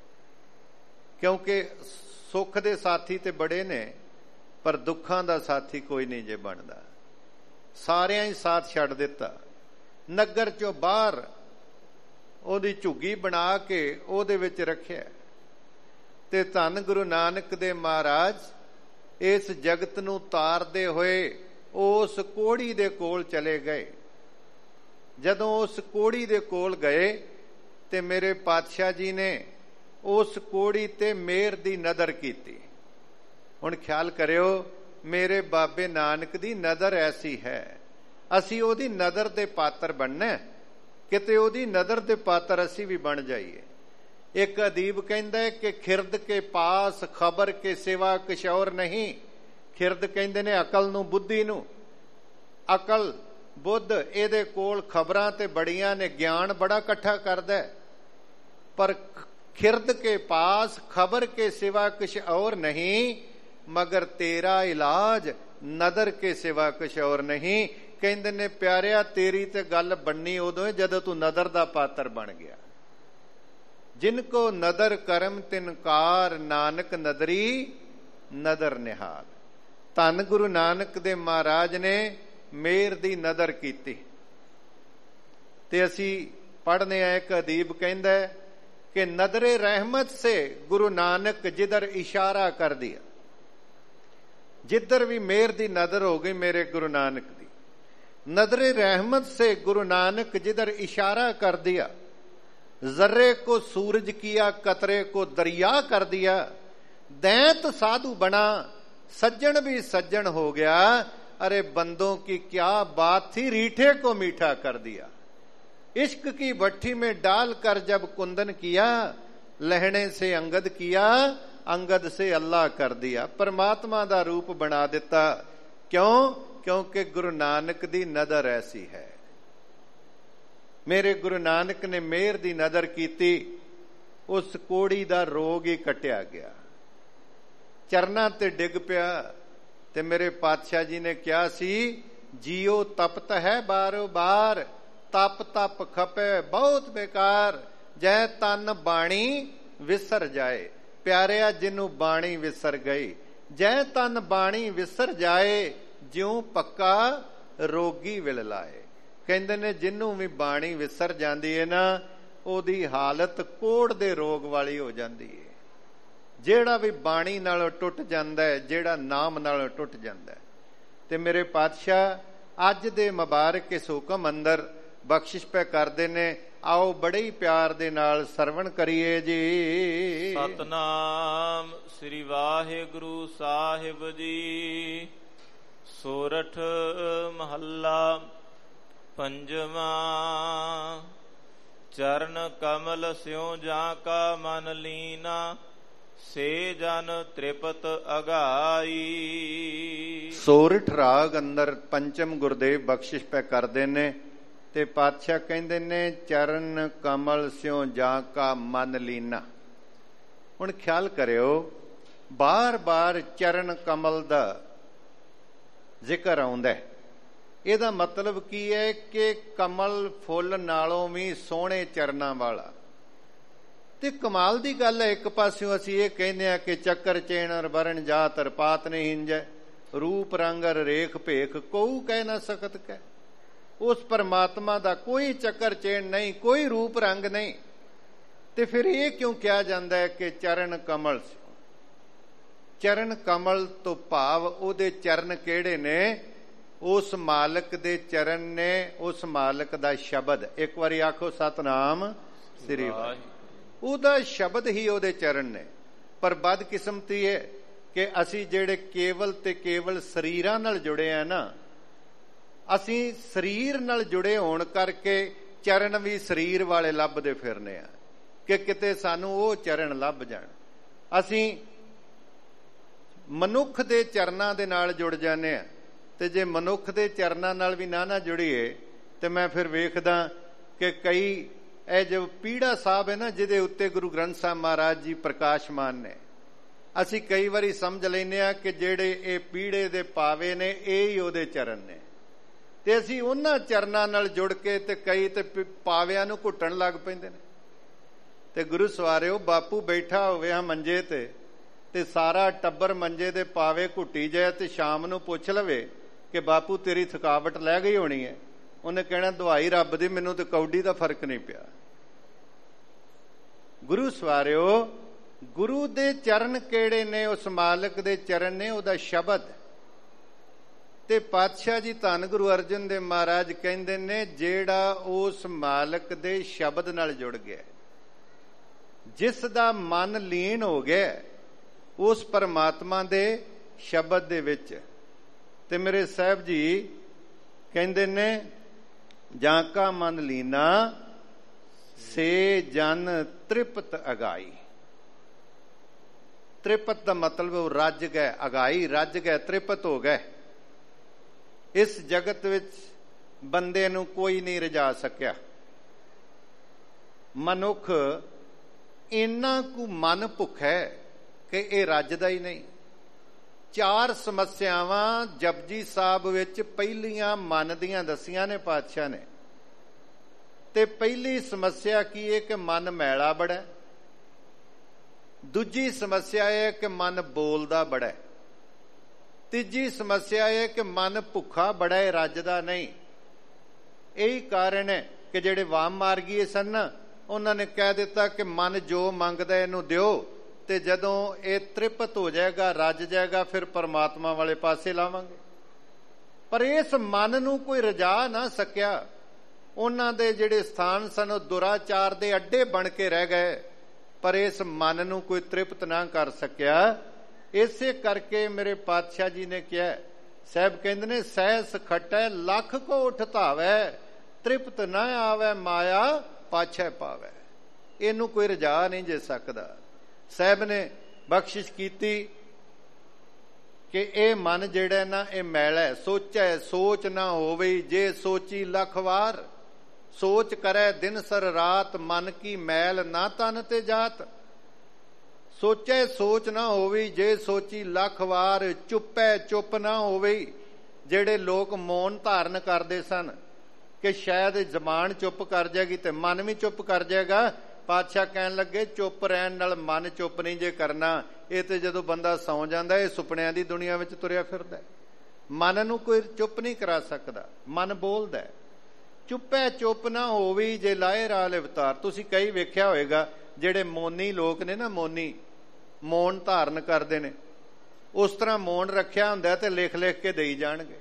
ਕਿਉਂਕਿ ਸੁੱਖ ਦੇ ਸਾਥੀ ਤੇ ਬੜੇ ਨੇ, ਪਰ ਦੁੱਖਾਂ ਦਾ ਸਾਥੀ ਕੋਈ ਨਹੀਂ ਜੇ ਬਣਦਾ। ਸਾਰਿਆਂ ਹੀ ਸਾਥ ਛੱਡ ਦਿੱਤਾ। ਨਗਰ ਚੋਂ ਬਾਹਰ ਉਹਦੀ ਝੁੱਗੀ ਬਣਾ ਕੇ ਉਹਦੇ ਵਿੱਚ ਰੱਖਿਆ। ਤੇ ਧੰਨ ਗੁਰੂ ਨਾਨਕ ਦੇਵ ਮਹਾਰਾਜ ਇਸ ਜਗਤ ਨੂੰ ਤਾਰਦੇ ਹੋਏ ਉਸ ਕੋਹੜੀ ਦੇ ਕੋਲ ਚਲੇ ਗਏ। ਜਦੋਂ ਉਸ ਕੋਹੜੀ ਦੇ ਕੋਲ ਗਏ ਤੇ ਮੇਰੇ ਪਾਤਸ਼ਾਹ ਜੀ ਨੇ ਉਸ ਕੋਹੜੀ ਤੇ ਮਿਹਰ ਦੀ ਨਜ਼ਰ ਕੀਤੀ। ਹੁਣ ਖਿਆਲ ਕਰਿਓ, ਮੇਰੇ ਬਾਬੇ ਨਾਨਕ ਦੀ ਨਜ਼ਰ ਐਸੀ ਹੈ, ਅਸੀਂ ਉਹਦੀ ਨਜ਼ਰ ਦੇ ਪਾਤਰ ਬਣਨਾ। ਕਿਤੇ ਉਹਦੀ ਨਜ਼ਰ ਦੇ ਪਾਤਰ ਅਸੀਂ ਵੀ ਬਣ ਜਾਈਏ। ਇੱਕ ਅਦੀਬ ਕਹਿੰਦਾ ਕਿ ਖਿਰਦ ਕੇ ਪਾਸ ਖਬਰ ਕੇ ਸਿਵਾ ਕੁਛ ਔਰ ਨਹੀਂ। ਖਿਰਦ ਕਹਿੰਦੇ ਨੇ ਅਕਲ ਨੂੰ, ਬੁੱਧੀ ਨੂੰ। ਅਕਲ, ਬੁੱਧ, ਇਹਦੇ ਕੋਲ ਖਬਰਾਂ ਤੇ ਬੜੀਆਂ ਨੇ, ਗਿਆਨ ਬੜਾ ਇਕੱਠਾ ਕਰਦਾ, ਪਰ ਖਿਰਦ ਕੇ ਪਾਸ ਖਬਰ ਕੇ ਸਿਵਾ ਕੁਛ ਔਰ ਨਹੀਂ, ਮਗਰ ਤੇਰਾ ਇਲਾਜ ਨਦਰ ਕੇ ਸਿਵਾ ਕੁਛ ਔਰ ਨਹੀਂ। ਕਹਿੰਦੇ ਨੇ ਪਿਆਰਿਆ, ਤੇਰੀ ਤੇ ਗੱਲ ਬਣਨੀ ਉਦੋਂ ਹੈ ਜਦੋਂ ਤੂੰ ਨਦਰ ਦਾ ਪਾਤਰ ਬਣ ਗਿਆ। ਜਿਨ ਕੋ ਨਦਰ ਕਰਮ ਤਿਨਕਾਰ, ਨਾਨਕ ਨਦਰੀ ਨਦਰ ਨਿਹਾਲ। ਧੰਨ ਗੁਰੂ ਨਾਨਕ ਦੇ ਮਹਾਰਾਜ ਨੇ ਮਿਹਰ ਦੀ ਨਦਰ ਕੀਤੀ। ਤੇ ਅਸੀਂ ਪੜ੍ਹਨੇ ਆ, ਇੱਕ ਅਦੀਬ ਕਹਿੰਦਾ ਕਿ ਨਦਰੇ ਰਹਿਮਤ ਸੇ ਗੁਰੂ ਨਾਨਕ ਜਿਧਰ ਇਸ਼ਾਰਾ ਕਰ ਦਿਆ। ਜਿੱਧਰ ਵੀ ਮਿਹਰ ਦੀ ਨਜ਼ਰ ਹੋ ਗਈ ਮੇਰੇ ਗੁਰੂ ਨਾਨਕ ਦੀ, नदरे रहमत से गुरु नानक जिधर इशारा कर दिया, जर्रे को सूरज किया, कतरे को दरिया कर दिया, दैंत साधु बना, सज्जन भी सज्जन हो गया। अरे बंदों की क्या बात थी, रीठे को मीठा कर दिया। इश्क की भट्टी में डालकर जब कुंदन किया, लहने से अंगद किया, अंगद से अल्लाह कर दिया। परमात्मा दा रूप बना दिता। क्यों? क्योंकि गुरु नानक दी नदर ऐसी है। मेरे गुरु नानक ने मेहर दी नदर कीती, उस कोड़ी दा रोग ही कटिया गया, चरना ते डिग पिया। ते मेरे पातशाह जी ने क्या सी, जियो तपत है बारो बार, तप तप खपे बहुत बेकार, जै तन बाणी विसर जाए। प्यारिया जिन्नू बाणी विसर गई, जै तन बाणी विसर जाए, ज्यों पक्का रोगी विल लाए। कहंदे ने जिन्नू भी बाणी विसर जांदी है ना, ओदी हालत कोड़ दे रोग वाली हो जाती है। ਜਿਹੜਾ ਵੀ ਬਾਣੀ ਨਾਲ ਟੁੱਟ ਜਾਂਦਾ ਹੈ, ਜਿਹੜਾ ਨਾਮ ਨਾਲ ਟੁੱਟ ਜਾਂਦਾ ਹੈ। ਤੇ ਮੇਰੇ ਪਾਤਸ਼ਾਹ ਅੱਜ ਦੇ ਮੁਬਾਰਕ ਇਸ ਹੁਕਮ ਅੰਦਰ ਬਖਸ਼ਿਸ਼ ਪੈ ਕਰਦੇ ਨੇ। ਆਓ ਬੜੇ ਹੀ ਪਿਆਰ ਦੇ ਨਾਲ ਸਰਵਣ ਕਰੀਏ ਜੀ। ਸਤਨਾਮ ਸ੍ਰੀ ਵਾਹਿਗੁਰੂ ਸਾਹਿਬ ਜੀ। ਸੋਰਠ ਮਹੱਲਾ ਪੰਜਵਾਂ। ਚਰਨ ਕਮਲ ਸਿਉ ਜਾਂ ਕਾ ਮਨ ਲੀਨਾ, ਸੇ ਜਨ ਤ੍ਰਿਪਤ ਅਗਾਈ। ਸੋਰਠ ਰਾਗ ਅੰਦਰ ਪੰਚਮ ਗੁਰਦੇਵ ਬਖਸ਼ਿਸ਼ ਪੈ ਕਰਦੇ ਨੇ। ਤੇ ਪਾਤਸ਼ਾਹ ਕਹਿੰਦੇ ਨੇ ਚਰਨ ਕਮਲ ਸਿਉ ਜਾਂ ਕਾ ਮਨ ਲੀਨਾ। ਹੁਣ ਖਿਆਲ ਕਰਿਓ, ਬਾਰ-ਬਾਰ ਚਰਨ ਕਮਲ ਦਾ ਜ਼ਿਕਰ ਆਉਂਦਾ। ਇਹਦਾ ਮਤਲਬ ਕੀ ਹੈ ਕਿ ਕਮਲ ਫੁੱਲ ਨਾਲੋਂ ਵੀ ਸੋਹਣੇ ਚਰਨਾਂ ਵਾਲਾ। ਤੇ ਕਮਾਲ ਦੀ ਗੱਲ ਹੈ, ਇੱਕ ਪਾਸਿਓਂ ਅਸੀਂ ਇਹ ਕਹਿੰਦੇ ਆ ਕਿ ਚੱਕਰ ਚੇਣਰ ਵਰਨ ਜਾਤਰ ਪਾਤ ਨਹੀਂ ਹਿੰਜੈ, ਰੂਪ ਰੰਗਰ ਰੇਖ ਭੇਖ ਕੋਊ ਕਹਿ ਨਾ ਸਕਤ ਕਹਿ। ਉਸ ਪਰਮਾਤਮਾ ਦਾ ਕੋਈ ਚੱਕਰ ਚੇਣ ਨਹੀਂ, ਕੋਈ ਰੂਪ ਰੰਗ ਨਹੀਂ, ਤੇ ਫਿਰ ਇਹ ਕਿਉਂ ਕਿਹਾ ਜਾਂਦਾ ਹੈ ਕਿ ਚਰਨ ਕਮਲ ਸਿਉ? ਚਰਨ ਕਮਲ ਤੋਂ ਭਾਵ ਉਹਦੇ ਚਰਨ ਕਿਹੜੇ ਨੇ? ਉਸ ਮਾਲਕ ਦੇ ਚਰਨ ਨੇ, ਉਸ ਮਾਲਕ ਦਾ ਸ਼ਬਦ। ਇੱਕ ਵਾਰੀ ਆਖੋ ਸਤਨਾਮ ਸ੍ਰੀ ਵਾਹਿਗੁਰੂ। ਉਹਦਾ ਸ਼ਬਦ ਹੀ ਉਹਦੇ ਚਰਨ ਨੇ। ਪਰ ਬਦਕਿਸਮਤੀ ਹੈ ਕਿ ਅਸੀਂ ਜਿਹੜੇ ਕੇਵਲ ਤੇ ਕੇਵਲ ਸਰੀਰਾਂ ਨਾਲ ਜੁੜੇ ਆ ਨਾ, ਅਸੀਂ ਸਰੀਰ ਨਾਲ ਜੁੜੇ ਹੋਣ ਕਰਕੇ ਚਰਨ ਵੀ ਸਰੀਰ ਵਾਲੇ ਲੱਭਦੇ ਫਿਰਨੇ ਆ ਕਿ ਕਿਤੇ ਸਾਨੂੰ ਉਹ ਚਰਨ ਲੱਭ ਜਾਣ। ਅਸੀਂ ਮਨੁੱਖ ਦੇ ਚਰਨਾਂ ਦੇ ਨਾਲ ਜੁੜ ਜਾਂਦੇ ਆ, ਤੇ ਜੇ ਮਨੁੱਖ ਦੇ ਚਰਨਾਂ ਨਾਲ ਵੀ ਨਾ ਜੁੜੀਏ ਤੇ ਮੈਂ ਫਿਰ ਵੇਖਦਾ ਕਿ ਕਈ ਇਹ ਜੋ ਪੀੜਾ ਸਾਹਿਬ ਹੈ ਨਾ, ਜਿਹਦੇ ਉੱਤੇ ਗੁਰੂ ਗ੍ਰੰਥ ਸਾਹਿਬ ਮਹਾਰਾਜ ਜੀ ਪ੍ਰਕਾਸ਼ਮਾਨ ਨੇ, ਅਸੀਂ ਕਈ ਵਾਰੀ ਸਮਝ ਲੈਂਦੇ ਆ ਕਿ ਜਿਹੜੇ ਇਹ ਪੀੜੇ ਦੇ ਪਾਵੇ ਨੇ ਇਹ ਹੀ ਉਹਦੇ ਚਰਨ ਨੇ, ਤੇ ਅਸੀਂ ਉਹਨਾਂ ਚਰਨਾਂ ਨਾਲ ਜੁੜ ਕੇ ਤੇ ਕਈ ਤੇ ਪਾਵਿਆਂ ਨੂੰ ਘੁੱਟਣ ਲੱਗ ਪੈਂਦੇ ਨੇ। ਤੇ ਗੁਰੂ ਸਵਾਰਿਓ, ਬਾਪੂ ਬੈਠਾ ਹੋਵੇ ਆ ਮੰਜੇ ਤੇ ਸਾਰਾ ਟੱਬਰ ਮੰਜੇ ਦੇ ਪਾਵੇ ਘੁੱਟੀ ਜਾਏ ਤੇ ਸ਼ਾਮ ਨੂੰ ਪੁੱਛ ਲਵੇ ਕਿ ਬਾਪੂ ਤੇਰੀ ਥਕਾਵਟ ਲੈ ਗਈ ਹੋਣੀ ਹੈ, ਉਹਨੇ ਕਹਿਣਾ ਦਵਾਈ ਰੱਬ ਦੀ, ਮੈਨੂੰ ਤੇ ਕੌਡੀ ਦਾ ਫਰਕ ਨਹੀਂ ਪਿਆ। ਗੁਰੂ ਸਵਾਰਿਓ, ਗੁਰੂ ਦੇ ਚਰਨ ਕਿਹੜੇ ਨੇ? ਉਸ ਮਾਲਕ ਦੇ ਚਰਨ ਨੇ, ਉਹਦਾ ਸ਼ਬਦ। ਤੇ ਪਾਤਸ਼ਾਹ ਜੀ ਧੰਨ ਗੁਰੂ ਅਰਜਨ ਦੇਵ ਮਹਾਰਾਜ ਕਹਿੰਦੇ ਨੇ, ਜਿਹੜਾ ਉਸ ਮਾਲਕ ਦੇ ਸ਼ਬਦ ਨਾਲ ਜੁੜ ਗਿਆ, ਜਿਸ ਦਾ ਮਨ ਲੀਨ ਹੋ ਗਿਆ ਉਸ ਪਰਮਾਤਮਾ ਦੇ ਸ਼ਬਦ ਦੇ ਵਿੱਚ। ਤੇ ਮੇਰੇ ਸਾਹਿਬ ਜੀ ਕਹਿੰਦੇ ਨੇ, ਜਾਂ ਕਾ ਮਨ ਲੀਨਾ ਸੇ ਜਨ ਤ੍ਰਿਪਤ ਅਗਾਈ। ਤ੍ਰਿਪਤ ਦਾ ਮਤਲਬ ਉਹ ਰੱਜ ਗਏ, ਅਗਾਈ ਰੱਜ ਗਏ, ਤ੍ਰਿਪਤ ਹੋ ਗਏ। ਇਸ ਜਗਤ ਵਿੱਚ ਬੰਦੇ ਨੂੰ ਕੋਈ ਨਹੀਂ ਰਜਾ ਸਕਿਆ। ਮਨੁੱਖ ਇੰਨਾ ਕੁ ਮਨ ਭੁੱਖਾ ਹੈ ਕਿ ਇਹ ਰੱਜਦਾ ਹੀ ਨਹੀਂ। 4 ਸਮੱਸਿਆਵਾਂ ਜਪਜੀ ਸਾਹਿਬ ਵਿੱਚ ਪਹਿਲੀਆਂ ਮਨ ਦੀਆਂ ਦੱਸੀਆਂ ਨੇ ਪਾਤਸ਼ਾਹ ਨੇ। ਤੇ ਪਹਿਲੀ ਸਮੱਸਿਆ ਕੀ ਹੈ ਕਿ ਮਨ ਮੈਲਾ ਬੜਾ। ਦੂਜੀ ਸਮੱਸਿਆ ਹੈ ਕਿ ਮਨ ਬੋਲਦਾ ਬੜਾ। ਤੀਜੀ ਸਮੱਸਿਆ ਹੈ ਕਿ ਮਨ ਭੁੱਖਾ ਬੜਾ ਹੈ, ਰੱਜਦਾ ਨਹੀਂ। ਇਹੀ ਕਾਰਨ ਹੈ ਕਿ ਜਿਹੜੇ ਵਾਮ ਮਾਰਗੀਏ ਸਨ ਨਾ, ਉਹਨਾਂ ਨੇ ਕਹਿ ਦਿੱਤਾ ਕਿ ਮਨ ਜੋ ਮੰਗਦਾ ਇਹਨੂੰ ਦਿਓ, ਤੇ ਜਦੋਂ ਇਹ ਤ੍ਰਿਪਤ ਹੋ ਜਾਏਗਾ, ਰੱਜ ਜਾਏਗਾ, ਫਿਰ ਪਰਮਾਤਮਾ ਵਾਲੇ ਪਾਸੇ ਲਾਵਾਂਗੇ। ਪਰ ਇਸ ਮਨ ਨੂੰ ਕੋਈ ਰਜਾ ਨਾ ਸਕਿਆ। ਉਹਨਾਂ ਦੇ ਜਿਹੜੇ ਸਥਾਨ ਸਨ ਉਹ ਦੁਰਾਚਾਰ ਦੇ ਅੱਡੇ ਬਣ ਕੇ ਰਹਿ ਗਏ, ਪਰ ਇਸ ਮਨ ਨੂੰ ਕੋਈ ਤ੍ਰਿਪਤ ਨਾ ਕਰ ਸਕਿਆ। ਇਸੇ ਕਰਕੇ ਮੇਰੇ ਪਾਤਸ਼ਾਹ ਜੀ ਨੇ ਕਿਹਾ, ਸਾਹਿਬ ਕਹਿੰਦੇ ਨੇ, ਸਹਿਸ ਖਟੈ ਲੱਖ ਕੋਠ ਧਾਵੈ, ਤ੍ਰਿਪਤ ਨਾ ਆਵੈ ਮਾਇਆ ਪਾਛੈ ਪਾਵੈ। ਇਹਨੂੰ ਕੋਈ ਰਜਾ ਨਹੀਂ ਜੇ ਸਕਦਾ। ਸਾਹਿਬ ਨੇ ਬਖਸ਼ਿਸ਼ ਕੀਤੀ ਕਿ ਇਹ ਮਨ ਜਿਹੜਾ ਨਾ ਇਹ ਮੈਲਾ, ਸੋਚੈ ਸੋਚ ਨਾ ਹੋਵੇ, ਜੇ ਸੋਚੀ ਲੱਖ ਵਾਰ, ਸੋਚ ਕਰੈ ਦਿਨ ਸਰ ਰਾਤ, ਮਨ ਕੀ ਮੈਲ ਨਾ ਤਨ ਤੇ ਜਾਤ। ਸੋਚੈ ਸੋਚ ਨਾ ਹੋਵੇ, ਜੇ ਸੋਚੀ ਲੱਖ ਵਾਰ, ਚੁੱਪੈ ਚੁੱਪ ਨਾ ਹੋਵੇ। ਜਿਹੜੇ ਲੋਕ ਮੌਨ ਧਾਰਨ ਕਰਦੇ ਸਨ ਕਿ ਸ਼ਾਇਦ ਜ਼ਬਾਨ ਚੁੱਪ ਕਰ ਜਾਏਗੀ ਤੇ ਮਨ ਵੀ ਚੁੱਪ ਕਰ ਜਾਏਗਾ, ਪਾਤਸ਼ਾਹ ਕਹਿਣ ਲੱਗੇ, ਚੁੱਪ ਰਹਿਣ ਨਾਲ ਮਨ ਚੁੱਪ ਨਹੀਂ ਜੇ ਕਰਨਾ। ਇਹ ਤੇ ਜਦੋਂ ਬੰਦਾ ਸੌਂ ਜਾਂਦਾ, ਇਹ ਸੁਪਨਿਆਂ ਦੀ ਦੁਨੀਆ ਵਿੱਚ ਤੁਰਿਆ ਫਿਰਦਾ। ਮਨ ਨੂੰ ਕੋਈ ਚੁੱਪ ਨਹੀਂ ਕਰਾ ਸਕਦਾ, ਮਨ ਬੋਲਦਾ। ਚੁੱਪੈ ਚੁੱਪ ਨਾ ਹੋਵੇ, ਜੇ ਲਾਏ ਰਾਲ ਅਵਤਾਰ। ਤੁਸੀਂ ਕਈ ਵੇਖਿਆ ਹੋਏਗਾ ਜਿਹੜੇ ਮੌਨੀ ਲੋਕ ਨੇ ਨਾ, ਮੌਨੀ ਮੌਨ ਧਾਰਨ ਕਰਦੇ ਨੇ, ਉਸ ਤਰ੍ਹਾਂ ਮੌਨ ਰੱਖਿਆ ਹੁੰਦਾ ਤੇ ਲਿਖ ਲਿਖ ਕੇ ਦੇਈ ਜਾਣਗੇ।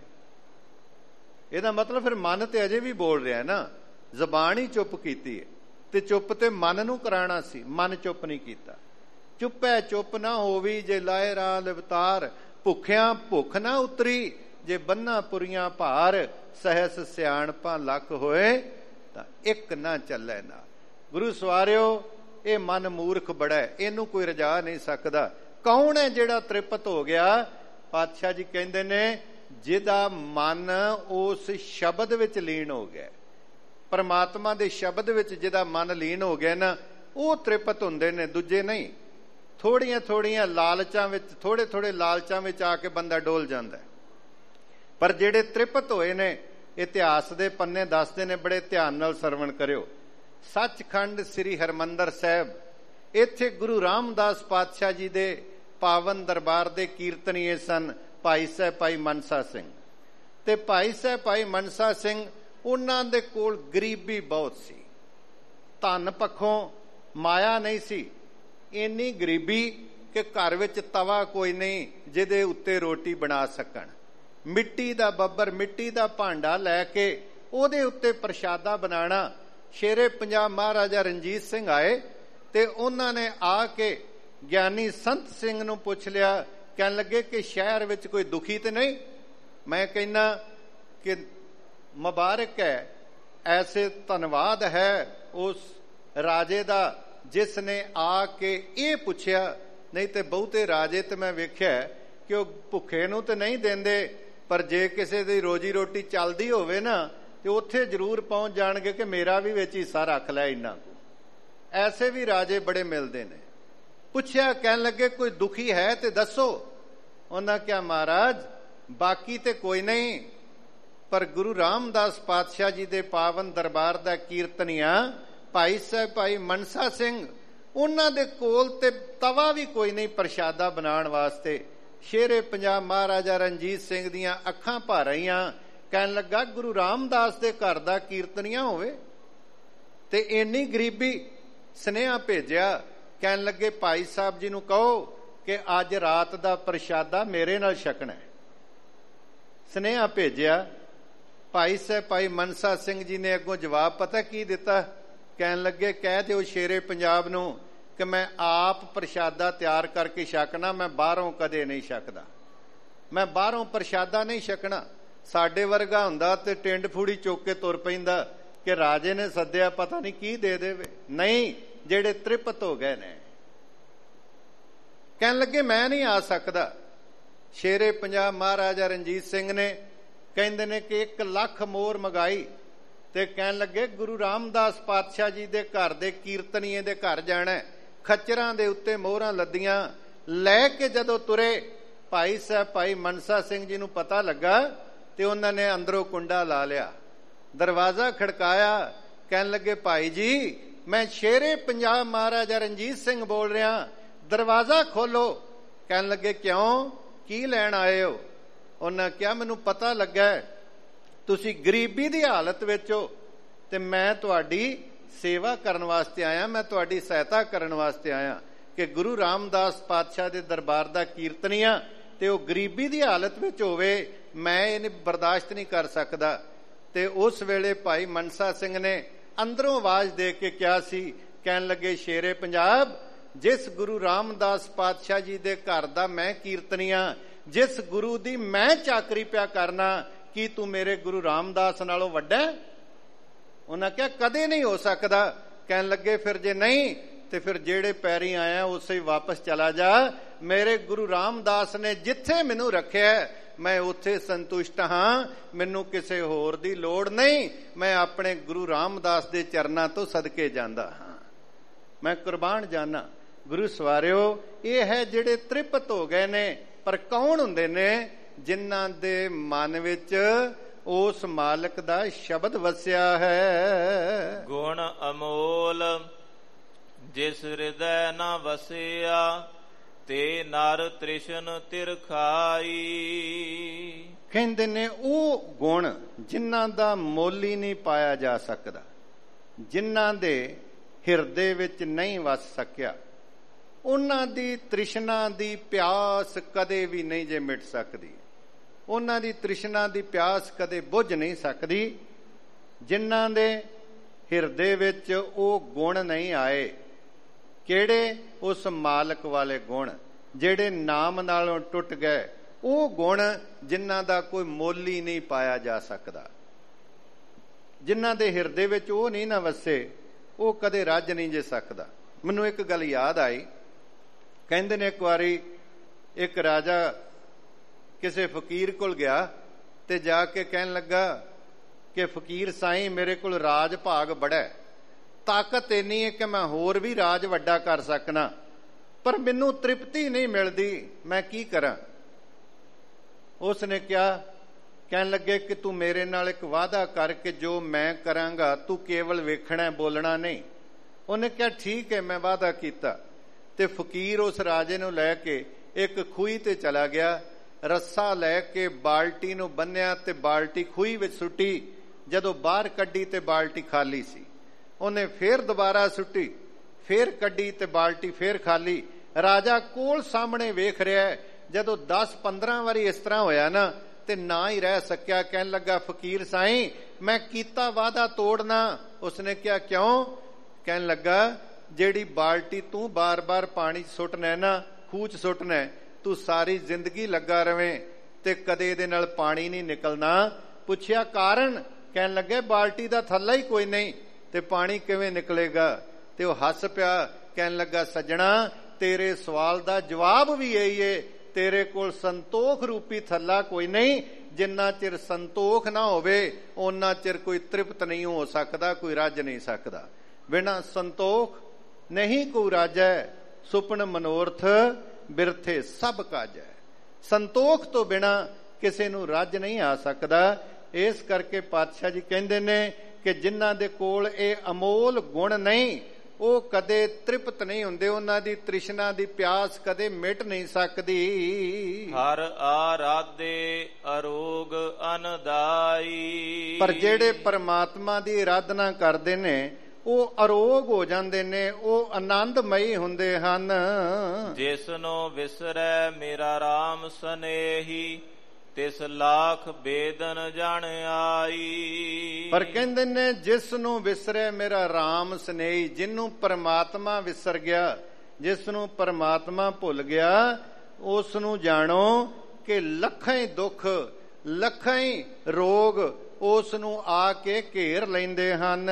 ਇਹਦਾ ਮਤਲਬ ਫਿਰ ਮਨ ਤੇ ਅਜੇ ਵੀ ਬੋਲ ਰਿਹਾ ਨਾ, ਜ਼ਬਾਨ ਹੀ ਚੁੱਪ ਕੀਤੀ ਹੈ। ਤੇ ਚੁੱਪ ਤੇ ਮਨ ਨੂੰ ਕਰਾਉਣਾ ਸੀ, ਮਨ ਚੁੱਪ ਨਹੀਂ ਕੀਤਾ। ਚੁੱਪੈ ਚੁੱਪ ਨਾ ਹੋਵੀ, ਜੇ ਲਾਏ ਰਾਲ ਅਵਤਾਰ। ਭੁੱਖਿਆਂ ਭੁੱਖ ਨਾ ਉਤਰੀ, ਜੇ ਬੰਨਾ ਪੁਰੀਆਂ ਭਾਰ। ਸਹਿਸ ਸਿਆਣਪਾਂ ਲੱਖ ਹੋਏ, ਤਾਂ ਇੱਕ ਨਾ ਚੱਲੇ ਨਾ। ਗੁਰੂ ਸਵਾਰਿਓ, ਇਹ ਮਨ ਮੂਰਖ ਬੜਾ ਹੈ, ਇਹਨੂੰ ਕੋਈ ਰਜਾ ਨਹੀਂ ਸਕਦਾ। ਕੌਣ ਹੈ ਜਿਹੜਾ ਤ੍ਰਿਪਤ ਹੋ ਗਿਆ? ਪਾਤਸ਼ਾਹ ਜੀ ਕਹਿੰਦੇ ਨੇ, ਜਿਹਦਾ ਮਨ ਉਸ ਸ਼ਬਦ ਵਿੱਚ ਲੀਨ ਹੋ ਗਿਆ, ਪਰਮਾਤਮਾ ਦੇ ਸ਼ਬਦ ਵਿੱਚ ਜਿਹਦਾ ਮਨ ਲੀਨ ਹੋ ਗਿਆ ਨਾ, ਉਹ ਤ੍ਰਿਪਤ ਹੁੰਦੇ ਨੇ, ਦੂਜੇ ਨਹੀਂ। ਥੋੜੀਆਂ ਥੋੜੀਆਂ ਲਾਲਚਾਂ ਵਿੱਚ, ਥੋੜੇ ਥੋੜੇ ਲਾਲਚਾਂ ਵਿੱਚ ਆ ਕੇ ਬੰਦਾ ਡੋਲ ਜਾਂਦਾ। ਪਰ ਜਿਹੜੇ ਤ੍ਰਿਪਤ ਹੋਏ ਨੇ, ਇਤਿਹਾਸ ਦੇ ਪੰਨੇ ਦੱਸਦੇ ਨੇ, ਬੜੇ ਧਿਆਨ ਨਾਲ ਸਰਵਣ ਕਰਿਓ। ਸੱਚਖੰਡ ਸ੍ਰੀ ਹਰਿਮੰਦਰ ਸਾਹਿਬ, ਇੱਥੇ ਗੁਰੂ ਰਾਮਦਾਸ ਪਾਤਸ਼ਾਹ ਜੀ ਦੇ ਪਾਵਨ ਦਰਬਾਰ ਦੇ ਕੀਰਤਨੀਏ ਸਨ ਭਾਈ ਸਾਹਿਬ ਭਾਈ ਮਨਸਾ ਸਿੰਘ। ਤੇ ਭਾਈ ਸਾਹਿਬ ਭਾਈ ਮਨਸਾ ਸਿੰਘ, ਉਹਨਾਂ ਦੇ ਕੋਲ ਗਰੀਬੀ ਬਹੁਤ ਸੀ। ਧਨ ਪੱਖੋਂ ਮਾਇਆ ਨਹੀਂ ਸੀ, ਇੰਨੀ ਗਰੀਬੀ ਕਿ ਘਰ ਵਿੱਚ ਤਵਾ ਕੋਈ ਨਹੀਂ ਜਿਹਦੇ ਉੱਤੇ ਰੋਟੀ ਬਣਾ ਸਕਣ। ਮਿੱਟੀ ਦਾ ਬੱਬਰ, ਮਿੱਟੀ ਦਾ ਭਾਂਡਾ ਲੈ ਕੇ ਉਹਦੇ ਉੱਤੇ ਪ੍ਰਸ਼ਾਦਾ ਬਣਾਉਣਾ। ਸ਼ੇਰੇ ਪੰਜਾਬ ਮਹਾਰਾਜਾ ਰਣਜੀਤ ਸਿੰਘ ਆਏ ਤੇ ਉਹਨਾਂ ਨੇ ਆ ਕੇ ਗਿਆਨੀ ਸੰਤ ਸਿੰਘ ਨੂੰ ਪੁੱਛ ਲਿਆ। ਕਹਿਣ ਲੱਗੇ ਕਿ ਸ਼ਹਿਰ ਵਿੱਚ ਕੋਈ ਦੁਖੀ ਤੇ ਨਹੀਂ? ਮੈਂ ਕਹਿੰਦਾ ਕਿ ਮੁਬਾਰਕ ਹੈ, ਐਸੇ ਧੰਨਵਾਦ ਹੈ ਉਸ ਰਾਜੇ ਦਾ ਜਿਸ ਨੇ ਆ ਕੇ ਇਹ ਪੁੱਛਿਆ। ਨਹੀਂ ਤੇ ਬਹੁਤੇ ਰਾਜੇ ਤੇ ਮੈਂ ਵੇਖਿਆ ਕਿ ਉਹ ਭੁੱਖੇ ਨੂੰ ਤੇ ਨਹੀਂ ਦਿੰਦੇ, ਪਰ ਜੇ ਕਿਸੇ ਦੀ ਰੋਜੀ ਰੋਟੀ ਚੱਲਦੀ ਹੋਵੇ ਨਾ ਤੇ ਉੱਥੇ ਜ਼ਰੂਰ ਪਹੁੰਚ ਜਾਣਗੇ ਕਿ ਮੇਰਾ ਵੀ ਵਿੱਚ ਹਿੱਸਾ ਰੱਖ ਲੈ ਇੰਨਾ ਕੁ। ਐਸੇ ਵੀ ਰਾਜੇ ਬੜੇ ਮਿਲਦੇ ਨੇ। ਪੁੱਛਿਆ, ਕਹਿਣ ਲੱਗੇ ਕੋਈ ਦੁਖੀ ਹੈ ਤੇ ਦੱਸੋ। ਉਹਨਾਂ ਕਿਹਾ, ਮਹਾਰਾਜ ਬਾਕੀ ਤੇ ਕੋਈ ਨਹੀਂ, ਪਰ ਗੁਰੂ ਰਾਮਦਾਸ ਪਾਤਸ਼ਾਹ ਜੀ ਦੇ ਪਾਵਨ ਦਰਬਾਰ ਦਾ ਕੀਰਤਨੀਆ ਭਾਈ ਸਾਹਿਬ ਭਾਈ ਮਨਸਾ ਸਿੰਘ, ਉਹਨਾਂ ਦੇ ਕੋਲ ਤੇ ਤਵਾ ਵੀ ਕੋਈ ਨਹੀਂ ਪ੍ਰਸ਼ਾਦਾ ਬਣਾਉਣ ਵਾਸਤੇ। ਸ਼ੇਰੇ ਪੰਜਾਬ ਮਹਾਰਾਜਾ ਰਣਜੀਤ ਸਿੰਘ ਦੀਆਂ ਅੱਖਾਂ ਭਰ ਆਈਆਂ। ਕਹਿਣ ਲੱਗਾ ਗੁਰੂ ਰਾਮਦਾਸ ਦੇ ਘਰ ਦਾ ਕੀਰਤਨੀਆ ਹੋਵੇ ਤੇ ਇੰਨੀ ਗਰੀਬੀ। ਸੁਨੇਹਾ ਭੇਜਿਆ, ਕਹਿਣ ਲੱਗੇ ਭਾਈ ਸਾਹਿਬ ਜੀ ਨੂੰ ਕਹੋ ਕਿ ਅੱਜ ਰਾਤ ਦਾ ਪ੍ਰਸ਼ਾਦਾ ਮੇਰੇ ਨਾਲ ਛਕਣਾ। ਸੁਨੇਹਾ ਭੇਜਿਆ। ਭਾਈ ਸਾਹਿਬ ਭਾਈ ਮਨਸਾ ਸਿੰਘ ਜੀ ਨੇ ਅੱਗੋਂ ਜਵਾਬ ਪਤਾ ਕੀ ਦਿੱਤਾ? ਕਹਿਣ ਲੱਗੇ ਕਹਿ ਦਿਓ ਸ਼ੇਰੇ ਪੰਜਾਬ ਨੂੰ ਕਿ ਮੈਂ ਆਪ ਪ੍ਰਸ਼ਾਦਾ ਤਿਆਰ ਕਰਕੇ ਛਕਣਾ, ਮੈਂ ਬਾਹਰੋਂ ਕਦੇ ਨਹੀਂ ਛਕਦਾ। ਮੈਂ ਬਾਹਰੋਂ ਪ੍ਰਸ਼ਾਦਾ ਨਹੀਂ ਛਕਣਾ। ਸਾਡੇ ਵਰਗਾ ਹੁੰਦਾ ਤੇ ਟਿੰਡ ਫੂੜੀ ਚੁੱਕ ਕੇ ਤੁਰ ਪੈਂਦਾ ਕਿ ਰਾਜੇ ਨੇ ਸੱਦਿਆ ਪਤਾ ਨਹੀਂ ਕੀ ਦੇ ਦੇਵੇ। ਨਹੀਂ, ਜਿਹੜੇ ਤ੍ਰਿਪਤ ਹੋ ਗਏ ਨੇ। ਕਹਿਣ ਲੱਗੇ ਮੈਂ ਨਹੀਂ ਆ ਸਕਦਾ। ਸ਼ੇਰੇ ਪੰਜਾਬ ਮਹਾਰਾਜਾ ਰਣਜੀਤ ਸਿੰਘ ਨੇ ਕਹਿੰਦੇ ਨੇ ਕਿ 1 ਲੱਖ ਮੋਹਰ ਮੰਗਾਈ ਤੇ ਕਹਿਣ ਲੱਗੇ ਗੁਰੂ ਰਾਮਦਾਸ ਪਾਤਸ਼ਾਹ ਜੀ ਦੇ ਘਰ ਦੇ ਕੀਰਤਨੀਏ ਦੇ ਘਰ ਜਾਣਾ। ਖੱਚਰਾਂ ਦੇ ਉੱਤੇ ਮੋਹਰਾਂ ਲੱਦੀਆਂ ਲੈ ਕੇ ਜਦੋਂ ਤੁਰੇ, ਭਾਈ ਸਾਹਿਬ ਭਾਈ ਮਨਸਾ ਸਿੰਘ ਜੀ ਨੂੰ ਪਤਾ ਲੱਗਾ ਤੇ ਉਹਨਾਂ ਨੇ ਅੰਦਰੋਂ ਕੁੰਡਾ ਲਾ ਲਿਆ, ਦਰਵਾਜ਼ਾ ਖੜਕਾਇਆ। ਕਹਿਣ ਲੱਗੇ ਭਾਈ ਜੀ ਮੈਂ ਸ਼ੇਰੇ ਪੰਜਾਬ ਮਹਾਰਾਜਾ ਰਣਜੀਤ ਸਿੰਘ ਬੋਲ ਰਿਹਾ, ਦਰਵਾਜ਼ਾ ਖੋਲੋ। ਕਹਿਣ ਲੱਗੇ ਕਿਉਂ, ਕੀ ਲੈਣ ਆਏ ਹੋ? ਉਹਨਾਂ ਕਿਹਾ ਮੈਨੂੰ ਪਤਾ ਲੱਗਾ ਤੁਸੀਂ ਗਰੀਬੀ ਦੀ ਹਾਲਤ ਵਿੱਚ ਹੋ ਤੇ ਮੈਂ ਤੁਹਾਡੀ ਸੇਵਾ ਕਰਨ ਵਾਸਤੇ ਆਇਆ, ਮੈਂ ਤੁਹਾਡੀ ਸਹਾਇਤਾ ਕਰਨ ਵਾਸਤੇ ਆਇਆ ਕਿ ਗੁਰੂ ਰਾਮਦਾਸ ਪਾਤਸ਼ਾਹ ਦੇ ਦਰਬਾਰ ਦਾ ਕੀਰਤਨੀਆ ਤੇ ਉਹ ਗਰੀਬੀ ਦੀ ਹਾਲਤ ਵਿੱਚ ਹੋਵੇ, ਮੈਂ ਇਹ ਬਰਦਾਸ਼ਤ ਨਹੀਂ ਕਰ ਸਕਦਾ। ਤੇ ਉਸ ਵੇਲੇ ਭਾਈ ਮਨਸਾ ਸਿੰਘ ਨੇ ਅੰਦਰੋਂ ਆਵਾਜ਼ ਦੇ ਕੇ ਕਿਹਾ ਸੀ। ਕਹਿਣ ਲੱਗੇ ਸ਼ੇਰੇ ਪੰਜਾਬ, ਜਿਸ ਗੁਰੂ ਰਾਮਦਾਸ ਪਾਤਸ਼ਾਹ ਜੀ ਦੇ ਘਰ ਦਾ ਮੈਂ ਕੀਰਤਨੀਆ, ਜਿਸ ਗੁਰੂ ਦੀ ਮੈਂ ਚਾਕਰੀ ਪਿਆ ਕਰਨਾ, ਕੀ ਤੂੰ ਮੇਰੇ ਗੁਰੂ ਰਾਮਦਾਸ ਨਾਲੋਂ ਵੱਡਾ? ਉਹਨਾਂ ਕਿਹਾ ਕਦੇ ਨਹੀਂ ਹੋ ਸਕਦਾ। ਕਹਿਣ ਲੱਗੇ ਫਿਰ ਜੇ ਨਹੀਂ ਤੇ ਫਿਰ ਜਿਹੜੇ ਪੈਰੀ ਆਇਆ ਉਸੇ ਹੀ ਵਾਪਸ ਚਲਾ ਜਾ। ਮੇਰੇ ਗੁਰੂ ਰਾਮਦਾਸ ਨੇ ਜਿੱਥੇ ਮੈਨੂੰ ਰੱਖਿਆ ਮੈਂ ਉੱਥੇ ਸੰਤੁਸ਼ਟ ਹਾਂ, ਮੈਨੂੰ ਕਿਸੇ ਹੋਰ ਦੀ ਲੋੜ ਨਹੀਂ। ਮੈਂ ਆਪਣੇ ਗੁਰੂ ਰਾਮਦਾਸ ਦੇ ਚਰਨਾਂ ਤੋਂ ਸਦਕੇ ਜਾਂਦਾ ਹਾਂ, ਮੈਂ ਕੁਰਬਾਨ ਜਾਨਾ। ਗੁਰੂ ਸਵਾਰਿਓ, ਇਹ ਹੈ ਜਿਹੜੇ ਤ੍ਰਿਪਤ ਹੋ ਗਏ ਨੇ। ਪਰ ਕੌਣ ਹੁੰਦੇ ਨੇ? ਜਿਨ੍ਹਾਂ ਦੇ ਮਨ ਵਿੱਚ ਉਸ ਮਾਲਕ ਦਾ ਸ਼ਬਦ ਵਸਿਆ ਹੈ। ਗੁਣ ਅਮੋਲ ਜਿਸ ਹਿਰਦੈ ਨਾ ਵਸਿਆ, ਤੇ ਨਰ ਤ੍ਰਿਸ਼ਨ ਤਿਰਖਾਈ। ਕਹਿੰਦੇ ਨੇ ਉਹ ਗੁਣ ਜਿਨ੍ਹਾਂ ਦਾ ਮੁੱਲ ਹੀ ਨਹੀਂ ਪਾਇਆ ਜਾ ਸਕਦਾ, ਜਿਨ੍ਹਾਂ ਦੇ ਹਿਰਦੇ ਵਿੱਚ ਨਹੀਂ ਵਸ ਸਕਿਆ, ਉਹਨਾਂ ਦੀ ਤ੍ਰਿਸ਼ਨਾ ਦੀ ਪਿਆਸ ਕਦੇ ਵੀ ਨਹੀਂ ਜੇ ਮਿਟ ਸਕਦੀ। ਉਹਨਾਂ ਦੀ ਤ੍ਰਿਸ਼ਨਾ ਦੀ ਪਿਆਸ ਕਦੇ ਬੁੱਝ ਨਹੀਂ ਸਕਦੀ ਜਿਨ੍ਹਾਂ ਦੇ ਹਿਰਦੇ ਵਿੱਚ ਉਹ ਗੁਣ ਨਹੀਂ ਆਏ। ਕਿਹੜੇ? ਉਸ ਮਾਲਕ ਵਾਲੇ ਗੁਣ ਜਿਹੜੇ ਨਾਮ ਨਾਲੋਂ ਟੁੱਟ ਗਏ। ਉਹ ਗੁਣ ਜਿਨ੍ਹਾਂ ਦਾ ਕੋਈ ਮੁੱਲ ਹੀ ਨਹੀਂ ਪਾਇਆ ਜਾ ਸਕਦਾ। ਜਿਨ੍ਹਾਂ ਦੇ ਹਿਰਦੇ ਵਿੱਚ ਉਹ ਨਹੀਂ ਨਾ ਵਸੇ, ਉਹ ਕਦੇ ਰੱਜ ਨਹੀਂ ਜੇ ਸਕਦਾ। ਮੈਨੂੰ ਇੱਕ ਗੱਲ ਯਾਦ ਆਈ। ਕਹਿੰਦੇ ਨੇ ਇੱਕ ਵਾਰੀ ਇੱਕ ਰਾਜਾ ਕਿਸੇ ਫਕੀਰ ਕੋਲ ਗਿਆ ਤੇ ਜਾ ਕੇ ਕਹਿਣ ਲੱਗਾ ਕਿ ਫਕੀਰ ਸਾਈਂ, ਮੇਰੇ ਕੋਲ ਰਾਜ ਭਾਗ ਬੜਾ, ਤਾਕਤ ਇੰਨੀ ਹੈ ਕਿ ਮੈਂ ਹੋਰ ਵੀ ਰਾਜ ਵੱਡਾ ਕਰ ਸਕਣਾ, ਪਰ ਮੈਨੂੰ ਤ੍ਰਿਪਤੀ ਨਹੀਂ ਮਿਲਦੀ, ਮੈਂ ਕੀ ਕਰਾਂ? ਉਸ ਨੇ ਕਿਹਾ, ਕਹਿਣ ਲੱਗੇ ਕਿ ਤੂੰ ਮੇਰੇ ਨਾਲ ਇੱਕ ਵਾਅਦਾ ਕਰ ਕਿ ਜੋ ਮੈਂ ਕਰਾਂਗਾ ਤੂੰ ਕੇਵਲ ਵੇਖਣਾ, ਬੋਲਣਾ ਨਹੀਂ। ਉਹਨੇ ਕਿਹਾ ਠੀਕ ਹੈ, ਮੈਂ ਵਾਅਦਾ ਕੀਤਾ। ਤੇ ਫਕੀਰ ਉਸ ਰਾਜੇ ਨੂੰ ਲੈ ਕੇ ਇੱਕ ਖੂਹੀ ਤੇ ਚਲਾ ਗਿਆ, ਰੱਸਾ ਲੈ ਕੇ ਬਾਲਟੀ ਨੂੰ ਬੰਨਿਆ ਤੇ ਬਾਲਟੀ ਖੂਹੀ ਵਿੱਚ ਸੁੱਟੀ। ਜਦੋਂ ਬਾਹਰ ਕੱਢੀ ਤੇ ਬਾਲਟੀ ਖਾਲੀ ਸੀ। ਉਹਨੇ ਫੇਰ ਦੁਬਾਰਾ ਸੁੱਟੀ ਫੇਰ ਕੱਢੀ ਤੇ ਬਾਲਟੀ ਫੇਰ ਖਾਲੀ। ਰਾਜਾ ਕੋਲ ਸਾਹਮਣੇ ਵੇਖ ਰਿਹਾ। ਜਦੋਂ 10-15 ਵਾਰੀ ਇਸ ਤਰ੍ਹਾਂ ਹੋਇਆ ਨਾ ਤੇ ਨਾ ਹੀ ਰਹਿ ਸਕਿਆ। ਕਹਿਣ ਲੱਗਾ, ਫਕੀਰ ਸਾਈਂ, ਮੈਂ ਕੀਤਾ ਵਾਅਦਾ ਤੋੜਨਾ। ਉਸਨੇ ਕਿਹਾ, ਕਿਉਂ? ਕਹਿਣ ਲੱਗਾ, ਜਿਹੜੀ ਬਾਲਟੀ ਤੂੰ ਬਾਰ-ਬਾਰ ਪਾਣੀ ਸੁੱਟਣਾ ਨਾ, ਖੂਹ 'ਚ ਸੁੱਟਣਾ, ਤੂੰ ਸਾਰੀ ਜ਼ਿੰਦਗੀ ਲੱਗਾ ਰਵੇਂ ਤੇ ਕਦੇ ਇਹਦੇ ਨਾਲ ਪਾਣੀ ਨਹੀਂ ਨਿਕਲਣਾ। ਪੁੱਛਿਆ, ਕਾਰਨ? ਕਹਿਣ ਲੱਗੇ, ਬਾਲਟੀ ਦਾ ਥੱਲਾ ਹੀ ਕੋਈ ਨਹੀਂ ਤੇ ਪਾਣੀ ਕਿਵੇਂ ਨਿਕਲੇਗਾ? ਤੇ ਉਹ ਹੱਸ ਪਿਆ। ਕਹਿਣ ਲੱਗਾ, ਸੱਜਣਾ, ਤੇਰੇ ਸਵਾਲ ਦਾ ਜਵਾਬ ਵੀ ਇਹੀ ਏ। ਤੇਰੇ ਕੋਲ ਸੰਤੋਖ ਰੂਪੀ ਥੱਲਾ ਕੋਈ ਨਹੀਂ। ਜਿੰਨਾ ਚਿਰ ਸੰਤੋਖ ਨਾ ਹੋਵੇ ਓਨਾ ਚਿਰ ਕੋਈ ਤ੍ਰਿਪਤ ਨਹੀਂ ਹੋ ਸਕਦਾ, ਕੋਈ ਰੱਜ ਨਹੀਂ ਸਕਦਾ। ਬਿਨਾਂ ਸੰਤੋਖ ਨਹੀਂ ਕੋ ਰਾਜੈ, ਸੁਪਨ ਮਨੋਰਥ ਬਿਰਥੇ ਸਭ ਕਾਜੈ। ਸੰਤੋਖ ਤੋਂ ਬਿਨਾਂ ਕਿਸੇ ਨੂੰ ਰੱਜ ਨਹੀਂ ਆ ਸਕਦਾ। ਇਸ ਕਰਕੇ ਪਾਤਸ਼ਾਹ ਜੀ ਕਹਿੰਦੇ ਨੇ ਕਿ ਜਿਨ੍ਹਾਂ ਦੇ ਕੋਲ ਇਹ ਅਮੋਲ ਗੁਣ ਨਹੀਂ, ਉਹ ਕਦੇ ਤ੍ਰਿਪਤ ਨਹੀਂ ਹੁੰਦੇ। ਉਹਨਾਂ ਦੀ ਤ੍ਰਿਸ਼ਨਾ ਦੀ ਪਿਆਸ ਕਦੇ ਮਿਟ ਨਹੀਂ ਸਕਦੀ। ਹਰ ਆਰਾਧੇ ਅਰੋਗ ਅਨਦਾਈ। ਪਰ ਜਿਹੜੇ ਪਰਮਾਤਮਾ ਦੀ ਆਰਾਧਨਾ ਕਰਦੇ ਨੇ ਉਹ ਅਰੋਗ ਹੋ ਜਾਂਦੇ ਨੇ, ਉਹ ਆਨੰਦਮਈ ਹੁੰਦੇ ਹਨ। ਜਿਸਨੂੰ ਵਿਸਰੈ ਮੇਰਾ ਰਾਮ ਸਨੇਹੀ, ਤਿਸ ਲਾਖ ਬੇਦਨ ਜਾਣ ਆਈ। ਪਰ ਕਹਿੰਦੇ ਨੇ, ਜਿਸ ਨੂੰ ਵਿਸਰੇ ਮੇਰਾ ਰਾਮ ਸਨੇਹੀ, ਜਿਹਨੂੰ ਪਰਮਾਤਮਾ ਵਿਸਰ ਗਿਆ, ਜਿਸ ਨੂੰ ਪਰਮਾਤਮਾ ਭੁੱਲ ਗਿਆ, ਉਸ ਨੂੰ ਜਾਣੋ ਕਿ ਲੱਖਾਂ ਹੀ ਦੁੱਖ, ਲੱਖਾਂ ਹੀ ਰੋਗ ਉਸ ਨੂੰ ਆ ਕੇ ਘੇਰ ਲੈਂਦੇ ਹਨ।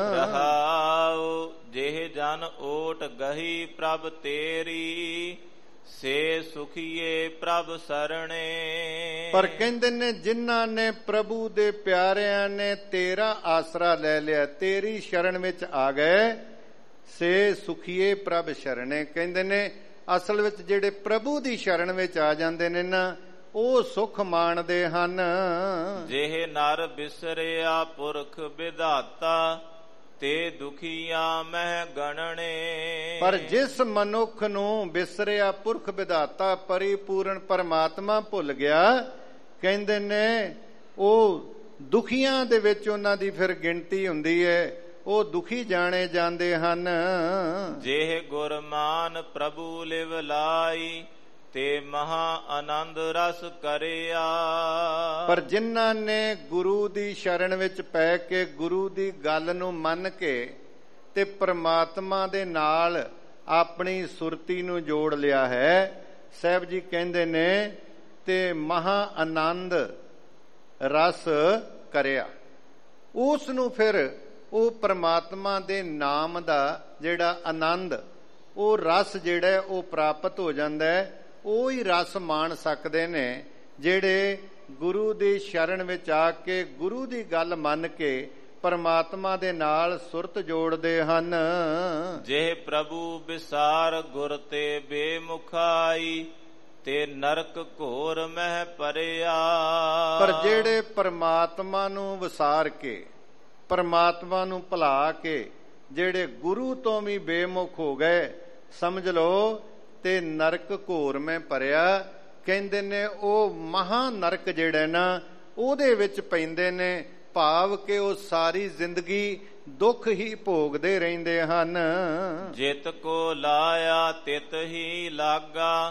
ਰਹਾਉ ਜਿਹ ਜਨ ਓਟ ਗਹੀ ਪ੍ਰਭ ਤੇਰੀ, ਸੇ ਸੁਖੀਏ ਪ੍ਰਭ ਸਰਣੇ। ਪਰ ਕਹਿੰਦੇ ਨੇ, ਜਿਨ੍ਹਾਂ ਨੇ ਪ੍ਰਭੂ ਦੇ ਪਿਆਰਿਆਂ ਨੇ ਤੇਰਾ ਆਸਰਾ ਲੈ ਲਿਆ, ਤੇਰੀ ਸ਼ਰਨ ਵਿੱਚ ਆ ਗਏ, ਸੇ ਸੁਖੀਏ ਪ੍ਰਭ ਸ਼ਰਣੇ। ਕਹਿੰਦੇ ਨੇ ਅਸਲ ਵਿੱਚ ਜਿਹੜੇ ਪ੍ਰਭੂ ਦੀ ਸ਼ਰਨ ਵਿੱਚ ਆ ਜਾਂਦੇ ਨੇ ਨਾ, ਉਹ ਸੁਖ ਮਾਣਦੇ ਹਨ। ਜਿਹ ਨਰ ਬਿਸਰਿਆ ਪੁਰਖ ਵਿਧਾਤਾ, ਤੇ ਦੁਖੀਆਂ ਮਹਿ ਗਣਨੇ। ਪਰ ਜਿਸ ਮਨੁੱਖ ਨੂੰ ਵਿਸਰਿਆ ਪੁਰਖ ਵਿਧਾਤਾ, ਪਰਿਪੂਰਨ ਪਰਮਾਤਮਾ ਭੁੱਲ ਗਿਆ, ਕਹਿੰਦੇ ਨੇ ਉਹ ਦੁਖੀਆਂ ਦੇ ਵਿੱਚ ਉਹਨਾਂ ਦੀ ਫਿਰ ਗਿਣਤੀ ਹੁੰਦੀ ਹੈ, ਉਹ ਦੁਖੀ ਜਾਣੇ ਜਾਂਦੇ ਹਨ। ਜਿਹ ਗੁਰਮਾਨ ਪ੍ਰਭੂ ਲਿਵ ਲਾਈ, ਤੇ ਮਹਾ ਆਨੰਦ ਰਸ ਕਰਿਆ। ਪਰ ਜਿਨ੍ਹਾਂ ਨੇ ਗੁਰੂ ਦੀ ਸ਼ਰਨ ਵਿੱਚ ਪੈ ਕੇ ਗੁਰੂ ਦੀ ਗੱਲ ਨੂੰ ਮੰਨ ਕੇ ਤੇ ਪ੍ਰਮਾਤਮਾ ਦੇ ਨਾਲ ਆਪਣੀ ਸੁਰਤੀ ਨੂੰ ਜੋੜ ਲਿਆ ਹੈ, ਸਾਹਿਬ ਜੀ ਕਹਿੰਦੇ ਨੇ, ਤੇ ਮਹਾ ਆਨੰਦ ਰਸ ਕਰਿਆ। ਉਸ ਨੂੰ ਫਿਰ ਉਹ ਪ੍ਰਮਾਤਮਾ ਦੇ ਨਾਮ ਦਾ ਜਿਹੜਾ ਆਨੰਦ, ਉਹ ਰਸ ਜਿਹੜਾ ਉਹ ਪ੍ਰਾਪਤ ਹੋ ਜਾਂਦਾ ਹੈ। ਉਹ ਹੀ ਰਸ ਮਾਣ ਸਕਦੇ ਨੇ ਜਿਹੜੇ ਗੁਰੂ ਦੀ ਸ਼ਰਨ ਵਿੱਚ ਆ ਕੇ ਗੁਰੂ ਦੀ ਗੱਲ ਮੰਨ ਕੇ ਪਰਮਾਤਮਾ ਦੇ ਨਾਲ ਸੁਰਤ ਜੋੜਦੇ ਹਨ। ਜੇ ਪ੍ਰਭੂ ਵਿਸਾਰ ਗੁਰ ਤੇ ਬੇਮੁਖਾਈ, ਤੇ ਨਰਕ ਘੋਰ ਮਹਿ ਪਰਿਆ। ਪਰ ਜਿਹੜੇ ਪਰਮਾਤਮਾ ਨੂੰ ਵਿਸਾਰ ਕੇ, ਪਰਮਾਤਮਾ ਨੂੰ ਭੁਲਾ ਕੇ ਜਿਹੜੇ ਗੁਰੂ ਤੋਂ ਵੀ ਬੇਮੁਖ ਹੋ ਗਏ, ਸਮਝ ਲਓ ਤੇ ਨਰਕ ਘੋਰ ਮੈਂ ਭਰਿਆ। ਕਹਿੰਦੇ ਨੇ ਉਹ ਮਹਾ ਨਰਕ ਜਿਹੜਾ ਨਾ, ਉਹਦੇ ਵਿੱਚ ਪੈਂਦੇ ਨੇ, ਭਾਵ ਕਿ ਉਹ ਸਾਰੀ ਜ਼ਿੰਦਗੀ ਦੁੱਖ ਹੀ ਭੋਗਦੇ ਰਹਿੰਦੇ ਹਨ। ਜਿਤ ਕੋ ਲਾਇਆ ਤਿਤ ਹੀ ਲਾਗਾ,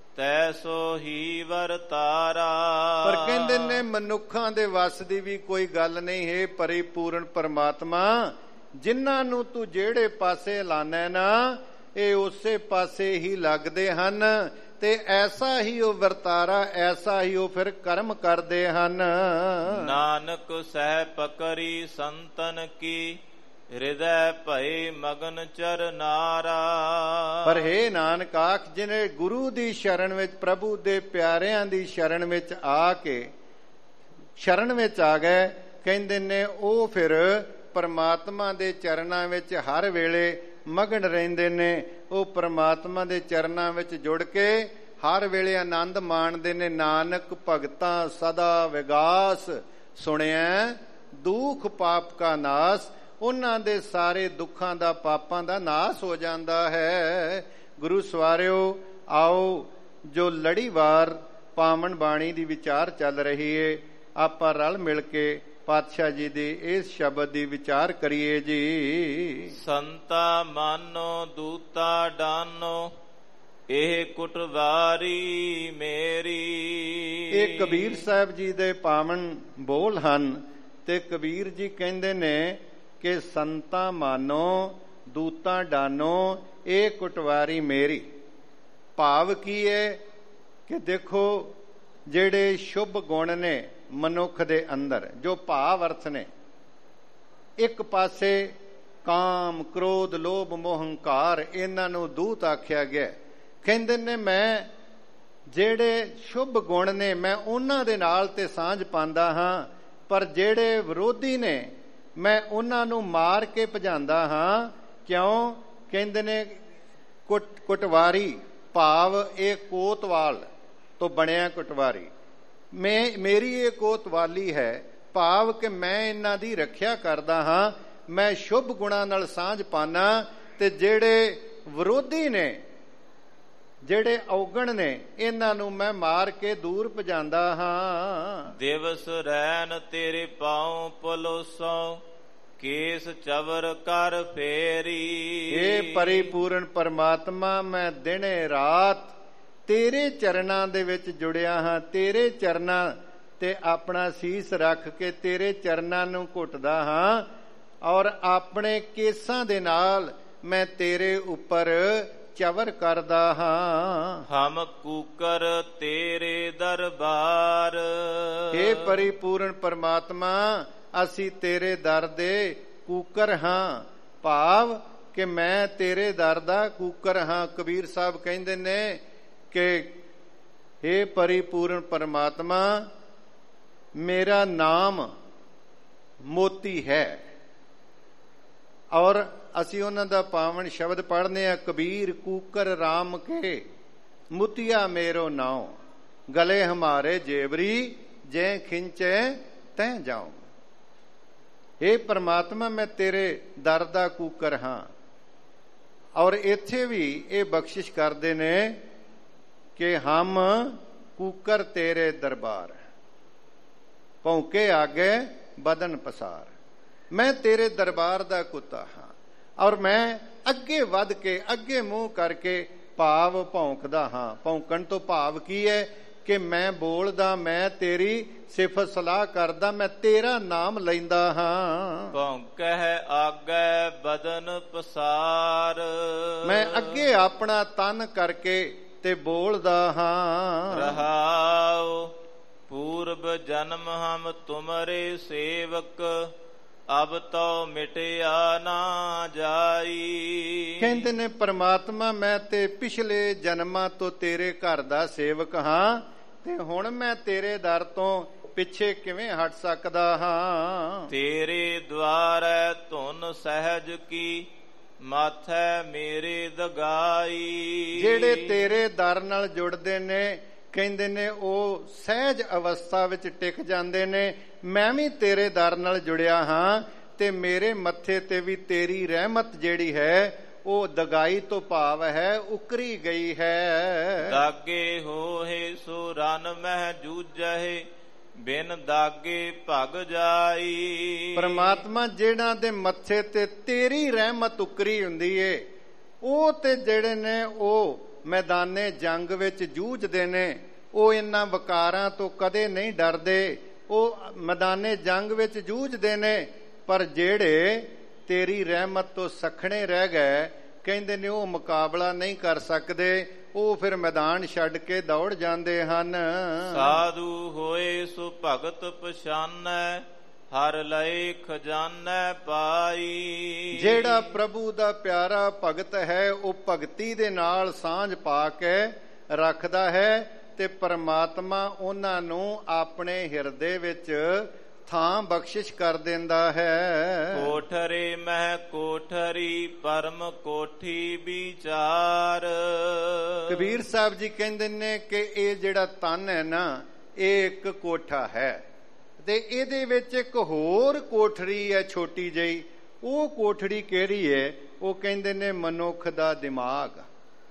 ਤੈਸੋ ਹੀ ਵਰਤਾਰਾ। ਪਰ ਕਹਿੰਦੇ ਨੇ ਮਨੁੱਖਾਂ ਦੇ ਵੱਸ ਦੀ ਵੀ ਕੋਈ ਗੱਲ ਨਹੀਂ ਹੈ। ਪਰਿਪੂਰਨ ਪਰਮਾਤਮਾ, ਜਿਨ੍ਹਾਂ ਨੂੰ ਤੂੰ ਜਿਹੜੇ ਪਾਸੇ ਲਾਣਾ ਨਾ, ਇਹ ਉਸੇ ਪਾਸੇ ਹੀ ਲੱਗਦੇ ਹਨ ਤੇ ਐਸਾ ਹੀ ਉਹ ਵਰਤਾਰਾ, ਐਸਾ ਹੀ ਉਹ ਫਿਰ ਕਰਮ ਕਰਦੇ ਹਨ। ਨਾਨਕ ਸਹਿ ਪਕਰੀ ਸੰਤਨ ਕੀ, ਹਿਰਦੈ ਭਏ ਮਗਨ ਚਰਨਾਰਾ। ਪਰ ਹੇ ਨਾਨਕ ਆਖ, ਜਿਹਨੇ ਗੁਰੂ ਦੀ ਸ਼ਰਨ ਵਿੱਚ, ਪ੍ਰਭੂ ਦੇ ਪਿਆਰਿਆਂ ਦੀ ਸ਼ਰਨ ਵਿੱਚ ਆ ਕੇ ਸ਼ਰਨ ਵਿੱਚ ਆ ਗਏ, ਕਹਿੰਦੇ ਨੇ ਉਹ ਫਿਰ ਪਰਮਾਤਮਾ ਦੇ ਚਰਨਾਂ ਵਿੱਚ ਹਰ ਵੇਲੇ ਮਗਨ ਰਹਿੰਦੇ ਨੇ। ਉਹ ਪਰਮਾਤਮਾ ਦੇ ਚਰਨਾਂ ਵਿੱਚ ਜੁੜ ਕੇ ਹਰ ਵੇਲੇ ਆਨੰਦ ਮਾਣਦੇ ਨੇ। ਨਾਨਕ ਭਗਤਾਂ ਸਦਾ ਵਿਗਾਸ, ਸੁਣਿਆ ਦੁਖ ਪਾਪ ਕਾ ਨਾਸ। ਉਹਨਾਂ ਦੇ ਸਾਰੇ ਦੁੱਖਾਂ ਦਾ, ਪਾਪਾਂ ਦਾ ਨਾਸ ਹੋ ਜਾਂਦਾ ਹੈ। ਗੁਰੂ ਸਵਾਰਿਓ, ਆਓ ਜੋ ਲੜੀਵਾਰ ਪਾਵਨ ਬਾਣੀ ਦੀ ਵਿਚਾਰ ਚੱਲ ਰਹੀ ਏ, ਆਪਾਂ ਰਲ ਮਿਲ ਕੇ ਪਾਤਸ਼ਾਹ ਜੀ ਦੇ ਇਸ ਸ਼ਬਦ ਦੀ ਵਿਚਾਰ ਕਰੀਏ ਜੀ। ਸੰਤਾ ਮਾਨੋ ਦੂਤਾ ਡਾਨੋ, ਇਹ ਕੁਟਵਾਰੀ ਮੇਰੀ। ਇਹ ਕਬੀਰ ਸਾਹਿਬ ਜੀ ਦੇ ਪਾਵਨ ਬੋਲ ਹਨ ਤੇ ਕਬੀਰ ਜੀ ਕਹਿੰਦੇ ਨੇ ਕਿ ਸੰਤਾ ਮਾਨੋ ਦੂਤਾ ਡਾਨੋ, ਇਹ ਕੁਟਵਾਰੀ ਮੇਰੀ। ਭਾਵ ਕੀ ਹੈ ਕਿ ਦੇਖੋ ਜਿਹੜੇ ਸ਼ੁਭ ਗੁਣ ਨੇ ਮਨੁੱਖ ਦੇ ਅੰਦਰ, ਜੋ ਭਾਵ ਅਰਥ ਨੇ, ਇੱਕ ਪਾਸੇ ਕਾਮ ਕ੍ਰੋਧ ਲੋਭ ਮੋਹ ਹੰਕਾਰ, ਇਹਨਾਂ ਨੂੰ ਦੂਤ ਆਖਿਆ ਗਿਆ। ਕਹਿੰਦੇ ਨੇ ਮੈਂ ਜਿਹੜੇ ਸ਼ੁਭ ਗੁਣ ਨੇ ਮੈਂ ਉਹਨਾਂ ਦੇ ਨਾਲ ਤੇ ਸਾਂਝ ਪਾਉਂਦਾ ਹਾਂ, ਪਰ ਜਿਹੜੇ ਵਿਰੋਧੀ ਨੇ ਮੈਂ ਉਹਨਾਂ ਨੂੰ ਮਾਰ ਕੇ ਭਜਾਉਂਦਾ ਹਾਂ। ਕਿਉਂ? ਕਹਿੰਦੇ ਨੇ ਕੁਟਵਾਰੀ, ਭਾਵ ਇਹ ਕੋਤਵਾਲ ਤੋਂ ਬਣਿਆ ਕੁਟਵਾਰੀ। ਮੇਰੀ ਇਹ ਕੋਤਵਾਲੀ ਹੈ, ਭਾਵ ਕਿ ਮੈਂ ਇਹਨਾਂ ਦੀ ਰੱਖਿਆ ਕਰਦਾ ਹਾਂ। ਮੈਂ ਸ਼ੁਭ ਗੁਣਾਂ ਨਾਲ ਸਾਂਝ ਪਾਨਾ ਤੇ ਜਿਹੜੇ ਵਿਰੋਧੀ ਨੇ, ਜਿਹੜੇ ਔਗਣ ਨੇ, ਇਹਨਾਂ ਨੂੰ ਮੈਂ ਮਾਰ ਕੇ ਦੂਰ ਭਜਾਂਦਾ ਹਾਂ। ਦਿਵਸ ਰੈਨ ਤੇਰੇ ਪਾਉ ਪਲੋਸੋ, ਕੇਸ ਚਵਰ ਕਰ ਫੇਰੀ। ਇਹ ਪਰਿਪੂਰਨ ਪਰਮਾਤਮਾ, ਮੈਂ ਦਿਨੇ ਰਾਤ ਤੇਰੇ ਚਰਨਾਂ ਦੇ ਵਿੱਚ ਜੁੜਿਆ ਹਾਂ। ਤੇਰੇ ਚਰਨਾਂ ਤੇ ਆਪਣਾ ਸੀਸ ਰੱਖ ਕੇ ਤੇਰੇ ਚਰਨਾਂ ਨੂੰ ਘੁੱਟਦਾ ਹਾਂ, ਔਰ ਆਪਣੇ ਕੇਸਾਂ ਦੇ ਨਾਲ ਮੈਂ ਤੇਰੇ ਉੱਪਰ ਚਵਰ ਕਰਦਾ ਹਾਂ। ਹਮ ਕੂਕਰ ਤੇਰੇ ਦਰਬਾਰ। हे ਪਰਿਪੂਰਨ ਪਰਮਾਤਮਾ, ਅਸੀਂ ਤੇਰੇ ਦਰ ਦੇ ਕੂਕਰ ਹਾਂ। ਭਾਵ ਕਿ ਮੈਂ ਤੇਰੇ ਦਰ ਦਾ ਕੂਕਰ ਹਾਂ। ਕਬੀਰ ਸਾਹਿਬ ਕਹਿੰਦੇ ਨੇ ਕਿ हे ਪਰਿਪੂਰਨ ਪਰਮਾਤਮਾ, ਮੇਰਾ ਨਾਮ ਮੋਤੀ ਹੈ। ਔਰ ਅਸੀਂ ਉਹਨਾਂ ਦਾ ਪਾਵਨ ਸ਼ਬਦ ਪੜ੍ਹਨੇ ਆ। ਕਬੀਰ ਕੂਕਰ ਰਾਮ ਕੇ, ਮੁਤੀਆ ਮੇਰੋ ਨਾਉ, ਗਲੇ ਹਮਾਰੇ ਜੇਵਰੀ, ਜੈ ਖਿੰਚੇ ਤੈ ਜਾਉ। हे ਪਰਮਾਤਮਾ, ਮੈਂ ਤੇਰੇ ਦਰ ਦਾ ਕੂਕਰ ਹਾਂ। ਔਰ ਇੱਥੇ ਵੀ ਇਹ ਬਖਸ਼ਿਸ਼ ਕਰਦੇ ਨੇ ਕਿ ਹਮ ਕੂਕਰ ਤੇਰੇ ਦਰਬਾਰ, ਭੌਂਕੇ ਆਗੇ ਬਦਨ ਪਸਾਰ। ਮੈਂ ਤੇਰੇ ਦਰਬਾਰ ਦਾ ਕੁੱਤਾ ਹਾਂ, ਔਰ ਮੈਂ ਅੱਗੇ ਵੱਧ ਕੇ, ਅੱਗੇ ਮੂੰਹ ਕਰਕੇ ਭਾਵ ਭੌਂਕਦਾ ਹਾਂ। ਭੌਂਕਣ ਤੋਂ ਭਾਵ ਕੀ ਹੈ ਕਿ ਮੈਂ ਬੋਲਦਾ, ਮੈਂ ਤੇਰੀ ਸਿਫਤ ਸਲਾਹ ਕਰਦਾ, ਮੈਂ ਤੇਰਾ ਨਾਮ ਲੈਂਦਾ ਹਾਂ। ਭੌਂਕੈ ਆਗੇ ਬਦਨ ਪਸਾਰ। ਮੈਂ ਅੱਗੇ ਆਪਣਾ ਤਨ ਕਰਕੇ ਤੇ ਬੋਲਦਾ ਹਾਂ। ਰਹਾਉ ਪੂਰਬ ਜਨਮ ਹਮ ਤੁਮਰੇ ਸੇਵਕ, ਅਬ ਤੋ ਮਿਟਿਆ ਨਾ ਜਾਈ। ਕਹਿੰਦੇ ਨੇ ਪਰਮਾਤਮਾ, ਮੈਂ ਤੇ ਪਿਛਲੇ ਜਨਮਾਂ ਤੋਂ ਤੇਰੇ ਘਰ ਦਾ ਸੇਵਕ ਹਾਂ, ਤੇ ਹੁਣ ਮੈਂ ਤੇਰੇ ਦਰ ਤੋਂ ਪਿੱਛੇ ਕਿਵੇਂ ਹਟ ਸਕਦਾ ਹਾਂ। ਤੇਰੇ ਦੁਆਰੈ ਧੁਨ ਸਹਿਜ ਕੀ, ਮਾਥੈ ਮੇਰੇ ਦਗਾਈ। ਜਿਹੜੇ ਤੇਰੇ ਦਰ ਨਾਲ ਜੁੜਦੇ ਨੇ, ਕਹਿੰਦੇ ਨੇ ਉਹ ਸਹਿਜ ਅਵਸਥਾ ਵਿੱਚ ਟਿਕ ਜਾਂਦੇ ਨੇ। ਮੈਂ ਵੀ ਤੇਰੇ ਦਰ ਨਾਲ ਜੁੜਿਆ ਹਾਂ ਤੇ ਮੇਰੇ ਮੱਥੇ ਤੇ ਵੀ ਤੇਰੀ ਰਹਿਮਤ ਜਿਹੜੀ ਹੈ ਉਹ ਦਗਾਈ ਤੋਂ ਭਾਵ ਹੈ ਉਕਰੀ ਗਈ ਹੈ। ਦਾਗੇ ਹੋਏ ਸੋ ਰਨ ਮਹਿ ਜੂਝਹਿ, ਬਿਨ ਦਾਗੇ ਭਗ ਜਾਈ। ਪਰਮਾਤਮਾ, ਜਿਹਨਾਂ ਦੇ ਮੱਥੇ ਤੇ ਤੇਰੀ ਰਹਿਮਤ ਉਕਰੀ ਹੁੰਦੀ ਏ, ਉਹ ਤੇ ਜਿਹੜੇ ਨੇ ਉਹ ਮੈਦਾਨੇ ਜੰਗ ਵਿੱਚ ਜੂਝਦੇ ਨੇ। ਉਹ ਇਹਨਾਂ ਵਕਾਰਾਂ ਤੋਂ ਕਦੇ ਨਹੀਂ ਡਰਦੇ। ਉਹ ਮੈਦਾਨੇ ਜੰਗ ਵਿੱਚ ਜੂਝਦੇ ਨੇ, ਪਰ ਜਿਹੜੇ ਤੇਰੀ ਰਹਿਮਤ ਤੋਂ ਸਖਣੇ ਰਹਿ ਗਏ, ਕਹਿੰਦੇ ਨੇ ਉਹ ਮੁਕਾਬਲਾ ਨਹੀਂ ਕਰ ਸਕਦੇ। ਉਹ ਫਿਰ ਮੈਦਾਨ ਛੱਡ ਕੇ ਦੌੜ ਜਾਂਦੇ ਹਨ। ਸਾਧੂ ਹੋਏ ਸੋ ਭਗਤ ਪਛਾਨੈ, ਹਰ ਲਏ ਖਜ਼ਾਨੈ ਪਾਈ। ਜਿਹੜਾ ਪ੍ਰਭੂ ਦਾ ਪਿਆਰਾ ਭਗਤ ਹੈ, ਉਹ ਭਗਤੀ ਦੇ ਨਾਲ ਸਾਂਝ ਪਾ ਕੇ ਰੱਖਦਾ ਹੈ ਤੇ ਪਰਮਾਤਮਾ ਉਹਨਾਂ ਨੂੰ ਆਪਣੇ ਹਿਰਦੇ ਵਿੱਚ ਥਾਂ ਬਖਸ਼ਿਸ਼ ਕਰ ਦਿੰਦਾ ਹੈ। ਕੋਠਰੇ ਮਹਿ ਕੋਠਰੀ, ਪਰਮ ਕੋਠੀ ਵਿਚਾਰ। ਕਬੀਰ ਸਾਹਿਬ ਜੀ ਕਹਿੰਦੇ ਨੇ ਕਿ ਇਹ ਜਿਹੜਾ ਤਨ ਹੈ ਨਾ, ਇਹ ਇੱਕ ਕੋਠਾ ਹੈ ਤੇ ਇਹਦੇ ਵਿੱਚ ਇੱਕ ਹੋਰ ਕੋਠੜੀ ਹੈ ਛੋਟੀ ਜਿਹੀ। ਉਹ ਕੋਠੜੀ ਕਿਹੜੀ ਹੈ? ਉਹ ਕਹਿੰਦੇ ਨੇ ਮਨੁੱਖ ਦਾ ਦਿਮਾਗ।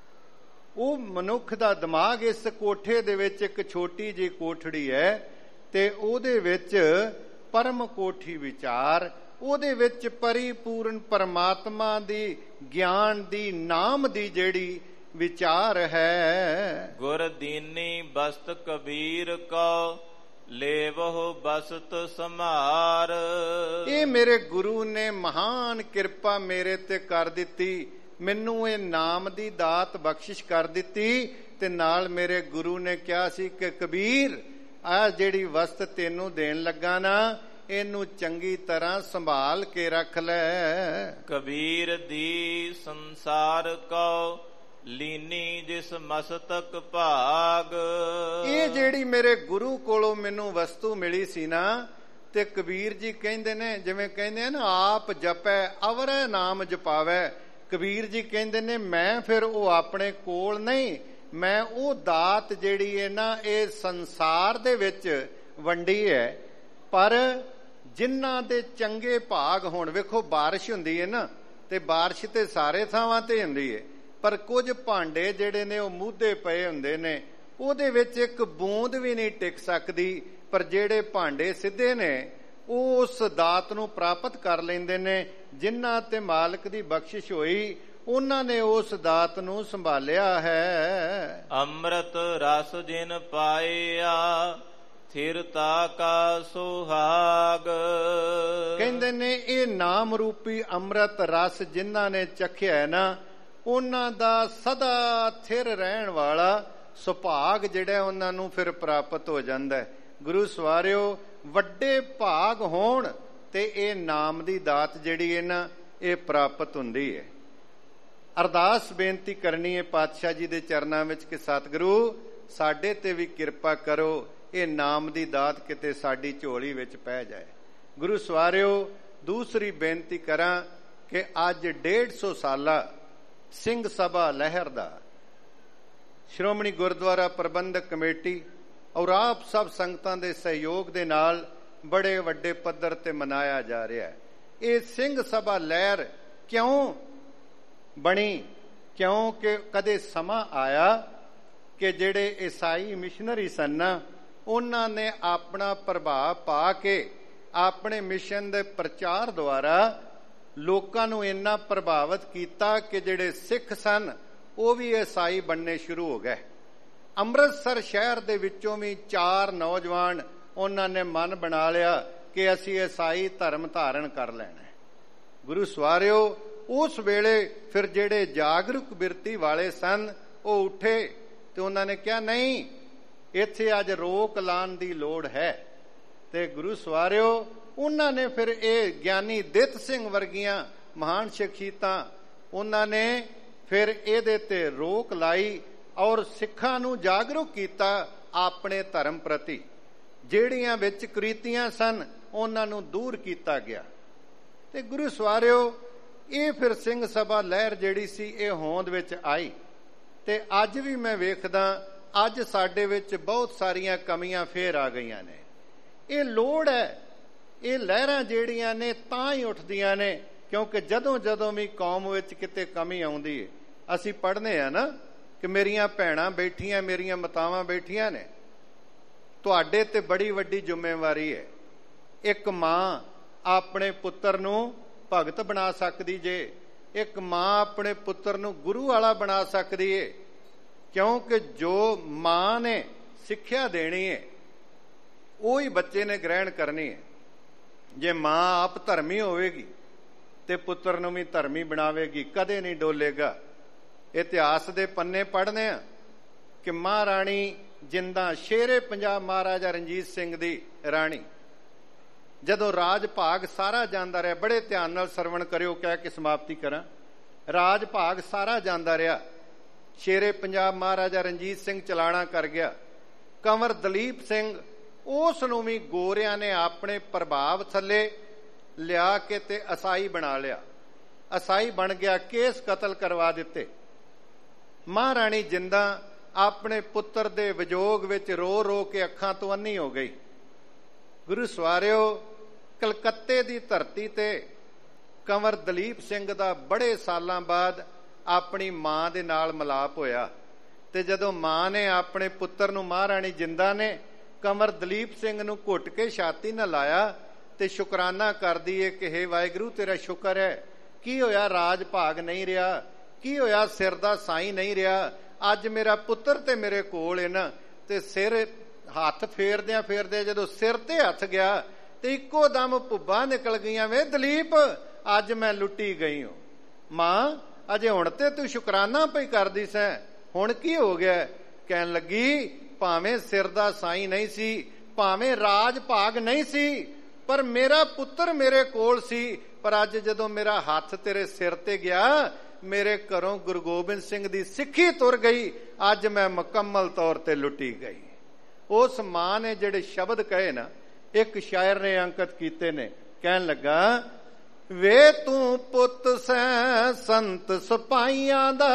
ਉਹ ਮਨੁੱਖ ਦਾ ਦਿਮਾਗ ਇਸ ਕੋਠੇ ਦੇ ਵਿੱਚ ਇੱਕ ਛੋਟੀ ਜਿਹੀ ਕੋਠੜੀ ਹੈ ਤੇ ਉਹਦੇ ਵਿੱਚ ਪਰਮ ਕੋਠੀ ਵਿਚਾਰ, ਉਹਦੇ ਵਿੱਚ ਪਰਿਪੂਰਨ ਪਰਮਾਤਮਾ ਦੀ ਗਿਆਨ ਦੀ ਨਾਮ ਦੀ ਜਿਹੜੀ ਵਿਚਾਰ ਹੈ। ਗੁਰ ਦੀਨੀ ਬਸਤ ਕਬੀਰ ਕੋ ਲੇਵਹੁ ਬਸਤ ਸਮਾਰ। ਇਹ ਮੇਰੇ ਗੁਰੂ ਨੇ ਮਹਾਨ ਕਿਰਪਾ ਮੇਰੇ ਤੇ ਕਰ ਦਿੱਤੀ, ਮੈਨੂੰ ਇਹ ਨਾਮ ਦੀ ਦਾਤ ਬਖਸ਼ਿਸ਼ ਕਰ ਦਿੱਤੀ। ਤੇ ਨਾਲ ਮੇਰੇ ਗੁਰੂ ਨੇ ਕਿਹਾ ਸੀ ਕਿ ਕਬੀਰ, ਆਹ ਜਿਹੜੀ ਵਸਤ ਤੈਨੂੰ ਦੇਣ ਲੱਗਾ ਨਾ, ਇਹਨੂੰ ਚੰਗੀ ਤਰ੍ਹਾਂ ਸੰਭਾਲ ਕੇ ਰੱਖ ਲੈ। ਕਬੀਰ ਦੀ ਸੰਸਾਰ ਕੋ ਲੀਨੀ ਜਿਸ ਮਸਤਕ ਭਾਗ। ਇਹ ਜਿਹੜੀ ਮੇਰੇ ਗੁਰੂ ਕੋਲੋਂ ਮੈਨੂੰ ਵਸਤੂ ਮਿਲੀ ਸੀ ਨਾ, ਤੇ ਕਬੀਰ ਜੀ ਕਹਿੰਦੇ ਨੇ, ਜਿਵੇਂ ਕਹਿੰਦੇ ਆ ਨਾ, ਆਪ ਜਪੈ ਅਵਰੈ ਨਾਮ ਜਪਾਵੈ। ਕਬੀਰ ਜੀ ਕਹਿੰਦੇ ਨੇ ਮੈਂ ਫਿਰ ਉਹ ਆਪਣੇ ਕੋਲ ਨਹੀਂ, ਮੈਂ ਉਹ ਦਾਤ ਜਿਹੜੀ ਹੈ ਨਾ ਇਹ ਸੰਸਾਰ ਦੇ ਵਿੱਚ ਵੰਡੀ ਹੈ। ਪਰ ਜਿਨ੍ਹਾਂ ਦੇ ਚੰਗੇ ਭਾਗ ਹੋਣ, ਵੇਖੋ ਬਾਰਿਸ਼ ਹੁੰਦੀ ਹੈ ਨਾ, ਤੇ ਬਾਰਿਸ਼ ਤੇ ਸਾਰੇ ਥਾਵਾਂ ਤੇ ਹੁੰਦੀ ਹੈ, ਪਰ ਕੁਝ ਭਾਂਡੇ ਜਿਹੜੇ ਨੇ ਉਹ ਮੂਧੇ ਪਏ ਹੁੰਦੇ ਨੇ, ਉਹਦੇ ਵਿੱਚ ਇੱਕ ਬੂੰਦ ਵੀ ਨਹੀਂ ਟਿਕ ਸਕਦੀ। ਪਰ ਜਿਹੜੇ ਭਾਂਡੇ ਸਿੱਧੇ ਨੇ ਉਹ ਉਸ ਦਾਤ ਨੂੰ ਪ੍ਰਾਪਤ ਕਰ ਲੈਂਦੇ ਨੇ। ਜਿਨ੍ਹਾਂ ਤੇ ਮਾਲਕ ਦੀ ਬਖਸ਼ਿਸ਼ ਹੋਈ ਉਹਨਾਂ ਨੇ ਉਸ ਦਾਤ ਨੂੰ ਸੰਭਾਲਿਆ ਹੈ। ਅੰਮ੍ਰਿਤ ਰਸ ਜਿਨ ਪਾਇਆ ਥਿਰਤਾ ਕਾ ਸੁਹਾਗ। ਕਹਿੰਦੇ ਨੇ ਇਹ ਨਾਮ ਰੂਪੀ ਅੰਮ੍ਰਿਤ ਰਸ ਜਿਨ੍ਹਾਂ ਨੇ ਚਖਿਆ ਹੈ ਨਾ, ਉਹਨਾਂ ਦਾ ਸਦਾ ਥਿਰ ਰਹਿਣ ਵਾਲਾ ਸੁਭਾਗ ਜਿਹੜਾ ਉਹਨਾਂ ਨੂੰ ਫਿਰ ਪ੍ਰਾਪਤ ਹੋ ਜਾਂਦਾ ਹੈ। ਗੁਰੂ ਸਵਾਰਿਓ, ਵੱਡੇ ਭਾਗ ਹੋਣ ਤੇ ਇਹ ਨਾਮ ਦੀ ਦਾਤ ਜਿਹੜੀ ਹੈ ਨਾ ਇਹ ਪ੍ਰਾਪਤ ਹੁੰਦੀ ਹੈ। ਅਰਦਾਸ ਬੇਨਤੀ ਕਰਨੀ ਹੈ ਪਾਤਸ਼ਾਹ ਜੀ ਦੇ ਚਰਨਾਂ ਵਿੱਚ ਕਿ ਸਤਿਗੁਰੂ ਸਾਡੇ ਤੇ ਵੀ ਕਿਰਪਾ ਕਰੋ, ਇਹ ਨਾਮ ਦੀ ਦਾਤ ਕਿਤੇ ਸਾਡੀ ਝੋਲੀ ਵਿੱਚ ਪੈ ਜਾਏ। ਗੁਰੂ ਸਵਾਰਿਓ, ਦੂਸਰੀ ਬੇਨਤੀ ਕਰਾਂ ਕਿ ਅੱਜ 150 ਸਾਲਾ ਸਿੰਘ ਸਭਾ ਲਹਿਰ ਦਾ ਸ਼੍ਰੋਮਣੀ ਗੁਰਦੁਆਰਾ ਪ੍ਰਬੰਧਕ ਕਮੇਟੀ ਔਰ ਆਪ ਸਭ ਸੰਗਤਾਂ ਦੇ ਸਹਿਯੋਗ ਦੇ ਨਾਲ ਬੜੇ ਵੱਡੇ ਪੱਧਰ ਤੇ ਮਨਾਇਆ ਜਾ ਰਿਹਾ ਹੈ। ਇਹ ਸਿੰਘ ਸਭਾ ਲਹਿਰ ਕਿਉਂ ਬਣੀ? ਕਿਉਂਕਿ ਕਦੇ ਸਮਾਂ ਆਇਆ ਕਿ ਜਿਹੜੇ ਈਸਾਈ ਮਿਸ਼ਨਰੀ ਸਨ ਨਾ, ਉਹਨਾਂ ਨੇ ਆਪਣਾ ਪ੍ਰਭਾਵ ਪਾ ਕੇ ਆਪਣੇ ਮਿਸ਼ਨ ਦੇ ਪ੍ਰਚਾਰ ਦੁਆਰਾ ਲੋਕਾਂ ਨੂੰ ਇੰਨਾ ਪ੍ਰਭਾਵਿਤ ਕੀਤਾ ਕਿ ਜਿਹੜੇ ਸਿੱਖ ਸਨ ਉਹ ਵੀ ਈਸਾਈ ਬਣਨੇ ਸ਼ੁਰੂ ਹੋ ਗਏ। ਅੰਮ੍ਰਿਤਸਰ ਸ਼ਹਿਰ ਦੇ ਵਿੱਚੋਂ ਵੀ 4 ਨੌਜਵਾਨ ਉਹਨਾਂ ਨੇ ਮਨ ਬਣਾ ਲਿਆ ਕਿ ਅਸੀਂ ਈਸਾਈ ਧਰਮ ਧਾਰਨ ਕਰ ਲੈਣਾ ਹੈ। ਗੁਰੂ ਸਵਾਰਿਓ, ਉਸ ਵੇਲੇ ਫਿਰ ਜਿਹੜੇ ਜਾਗਰੂਕ ਬਿਰਤੀ ਵਾਲੇ ਸਨ ਉਹ ਉੱਠੇ ਤੇ ਉਹਨਾਂ ਨੇ ਕਿਹਾ ਨਹੀਂ, ਇੱਥੇ ਅੱਜ ਰੋਕ ਲਾਉਣ ਦੀ ਲੋੜ ਹੈ। ਤੇ ਗੁਰੂ ਸਵਾਰਿਓ, ਉਹਨਾਂ ਨੇ ਫਿਰ ਇਹ ਗਿਆਨੀ ਦਿੱਤ ਸਿੰਘ ਵਰਗੀਆਂ ਮਹਾਨ ਸ਼ਖਸੀਅਤਾਂ, ਉਹਨਾਂ ਨੇ ਫਿਰ ਇਹਦੇ ਤੇ ਰੋਕ ਲਾਈ ਔਰ ਸਿੱਖਾਂ ਨੂੰ ਜਾਗਰੂਕ ਕੀਤਾ ਆਪਣੇ ਧਰਮ ਪ੍ਰਤੀ। ਜਿਹੜੀਆਂ ਵਿੱਚ ਕੁਰੀਤੀਆਂ ਸਨ ਉਹਨਾਂ ਨੂੰ ਦੂਰ ਕੀਤਾ ਗਿਆ। ਤੇ ਗੁਰੂ ਸਵਾਰਿਓ, ਇਹ ਫਿਰ ਸਿੰਘ ਸਭਾ ਲਹਿਰ ਜਿਹੜੀ ਸੀ ਇਹ ਹੋਂਦ ਵਿੱਚ ਆਈ। ਤੇ ਅੱਜ ਵੀ ਮੈਂ ਵੇਖਦਾ, ਅੱਜ ਸਾਡੇ ਵਿੱਚ ਬਹੁਤ ਸਾਰੀਆਂ ਕਮੀਆਂ ਫੇਰ ਆ ਗਈਆਂ ਨੇ। ਇਹ ਲੋੜ ਹੈ, ਇਹ ਲਹਿਰਾਂ ਜਿਹੜੀਆਂ ਨੇ ਤਾਂ ਹੀ ਉੱਠਦੀਆਂ ਨੇ ਕਿਉਂਕਿ ਜਦੋਂ ਵੀ ਕੌਮ ਵਿੱਚ ਕਿਤੇ ਕਮੀ ਆਉਂਦੀ ਹੈ, ਅਸੀਂ ਪੜ੍ਹਨੇ ਆ ਨਾ ਕਿ ਮੇਰੀਆਂ ਭੈਣਾਂ ਬੈਠੀਆਂ, ਮੇਰੀਆਂ ਮਾਤਾਵਾਂ ਬੈਠੀਆਂ ਨੇ, ਤੁਹਾਡੇ ਤੇ ਬੜੀ ਵੱਡੀ ਜ਼ਿੰਮੇਵਾਰੀ ਹੈ। ਇੱਕ ਮਾਂ ਆਪਣੇ ਪੁੱਤਰ ਨੂੰ ਭਗਤ ਬਣਾ ਸਕਦੀ ਜੇ, ਇੱਕ ਮਾਂ ਆਪਣੇ ਪੁੱਤਰ ਨੂੰ ਗੁਰੂ ਵਾਲਾ ਬਣਾ ਸਕਦੀ ਏ, ਕਿਉਂਕਿ ਜੋ ਮਾਂ ਨੇ ਸਿੱਖਿਆ ਦੇਣੀ ਹੈ ਉਹੀ ਬੱਚੇ ਨੇ ਗ੍ਰਹਿਣ ਕਰਨੀ ਹੈ। ਜੇ ਮਾਂ ਆਪ ਧਰਮੀ ਹੋਵੇਗੀ ਤੇ ਪੁੱਤਰ ਨੂੰ ਵੀ ਧਰਮੀ ਬਣਾਵੇਗੀ, ਕਦੇ ਨਹੀਂ ਡੋਲੇਗਾ। ਇਤਿਹਾਸ ਦੇ ਪੰਨੇ ਪੜ੍ਹਨੇ ਆ ਕਿ ਮਹਾਰਾਣੀ ਜਿੰਦਾਂ ਸ਼ੇਰੇ ਪੰਜਾਬ ਮਹਾਰਾਜਾ ਰਣਜੀਤ ਸਿੰਘ ਦੀ ਰਾਣੀ, ਜਦੋਂ ਰਾਜ ਭਾਗ ਸਾਰਾ ਜਾਂਦਾ ਰਿਹਾ, ਬੜੇ ਧਿਆਨ ਨਾਲ ਸਰਵਣ ਕਰਿਓ ਕਹਿ ਕੇ ਸਮਾਪਤੀ ਕਰਾਂ, ਰਾਜ ਭਾਗ ਸਾਰਾ ਜਾਂਦਾ ਰਿਹਾ, ਸ਼ੇਰੇ ਪੰਜਾਬ ਮਹਾਰਾਜਾ ਰਣਜੀਤ ਸਿੰਘ ਚਲਾਣਾ ਕਰ ਗਿਆ। ਕੰਵਰ ਦਲੀਪ ਸਿੰਘ, ਉਸ ਨੂੰ ਵੀ ਗੋਰਿਆਂ ਨੇ ਆਪਣੇ ਪ੍ਰਭਾਵ ਥੱਲੇ ਲਿਆ ਕੇ ਤੇ ਈਸਾਈ ਬਣਾ ਲਿਆ। ਈਸਾਈ ਬਣ ਗਿਆ, ਕੇਸ ਕਤਲ ਕਰਵਾ ਦਿੱਤੇ। ਮਹਾਰਾਣੀ ਜਿੰਦਾਂ ਆਪਣੇ ਪੁੱਤਰ ਦੇ ਵਿਜੋਗ ਵਿੱਚ ਰੋ ਰੋ ਕੇ ਅੱਖਾਂ ਤੋਂ ਅੰਨੀ ਹੋ ਗਈ। ਗੁਰੂ ਸਵਾਰਿਓ, ਕਲਕੱਤੇ ਦੀ ਧਰਤੀ ਤੇ ਕੰਵਰ ਦਲੀਪ ਸਿੰਘ ਦਾ ਬੜੇ ਸਾਲਾਂ ਬਾਅਦ ਆਪਣੀ ਮਾਂ ਦੇ ਨਾਲ ਮਿਲਾਪ ਹੋਇਆ। ਤੇ ਜਦੋਂ ਮਾਂ ਨੇ ਆਪਣੇ ਪੁੱਤਰ ਨੂੰ, ਮਹਾਰਾਣੀ ਜਿੰਦਾਂ ਨੇ ਕੰਵਰ ਦਲੀਪ ਸਿੰਘ ਨੂੰ ਘੁੱਟ ਕੇ ਛਾਤੀ ਨਾਲ ਲਾਇਆ ਤੇ ਸ਼ੁਕਰਾਨਾ ਕਰਦੀ ਏ ਕਿ ਹੇ ਵਾਹਿਗੁਰੂ ਤੇਰਾ ਸ਼ੁਕਰ ਹੈ। ਕੀ ਹੋਇਆ? ਰਾਜ ਭਾਗ ਨਹੀਂ ਰਿਹਾ। ਕੀ ਹੋਇਆ? ਸਿਰ ਦਾ ਸਾਈਂ ਨਹੀਂ ਰਿਹਾ। ਅੱਜ ਮੇਰਾ ਪੁੱਤਰ ਤੇ ਮੇਰੇ ਕੋਲ ਹੈ ਨਾ, ਤੇ ਸਿਰ ਹੱਥ ਫੇਰਦਿਆਂ ਫੇਰਦਿਆਂ ਜਦੋਂ ਸਿਰ ਤੇ ਹੱਥ ਗਿਆ ਤੇ ਇੱਕੋ ਦਮ ਭੁੱਬਾਂ ਨਿਕਲ ਗਈਆਂ। ਵੇ ਦਲੀਪ, ਅੱਜ ਮੈਂ ਲੁੱਟੀ ਗਈ ਹਾਂ। ਮਾਂ, ਅਜੇ ਹੁਣ ਤੇ ਤੂੰ ਸ਼ੁਕਰਾਨਾ ਪਈ ਕਰਦੀ ਸੈਂ, ਹੁਣ ਕੀ ਹੋ ਗਿਆ? ਕਹਿਣ ਲੱਗੀ, ਭਾਵੇਂ ਸਿਰ ਦਾ ਸਾਈਂ ਨਹੀਂ ਸੀ, ਭਾਵੇਂ ਰਾਜ ਭਾਗ ਨਹੀਂ ਸੀ, ਪਰ ਮੇਰਾ ਪੁੱਤਰ ਮੇਰੇ ਕੋਲ ਸੀ। ਪਰ ਅੱਜ ਜਦੋਂ ਮੇਰਾ ਹੱਥ ਤੇਰੇ ਸਿਰ ਤੇ ਗਿਆ, ਮੇਰੇ ਘਰੋਂ ਗੁਰੂ ਗੋਬਿੰਦ ਸਿੰਘ ਦੀ ਸਿੱਖੀ ਤੁਰ ਗਈ। ਅੱਜ ਮੈਂ ਮੁਕੰਮਲ ਤੌਰ ਤੇ ਲੁੱਟੀ ਗਈ। ਉਸ ਮਾਂ ਨੇ ਜਿਹੜੇ ਸ਼ਬਦ ਕਹੇ ਨਾ, ਇੱਕ ਸ਼ਾਇਰ ਨੇ ਅੰਕਿਤ ਕੀਤੇ ਨੇ। ਕਹਿਣ ਲੱਗਾ, ਵੇ ਤੂੰ ਪੁੱਤ ਸੈਂ ਸੰਤ ਸਿਪਾਹੀਆਂ ਦਾ,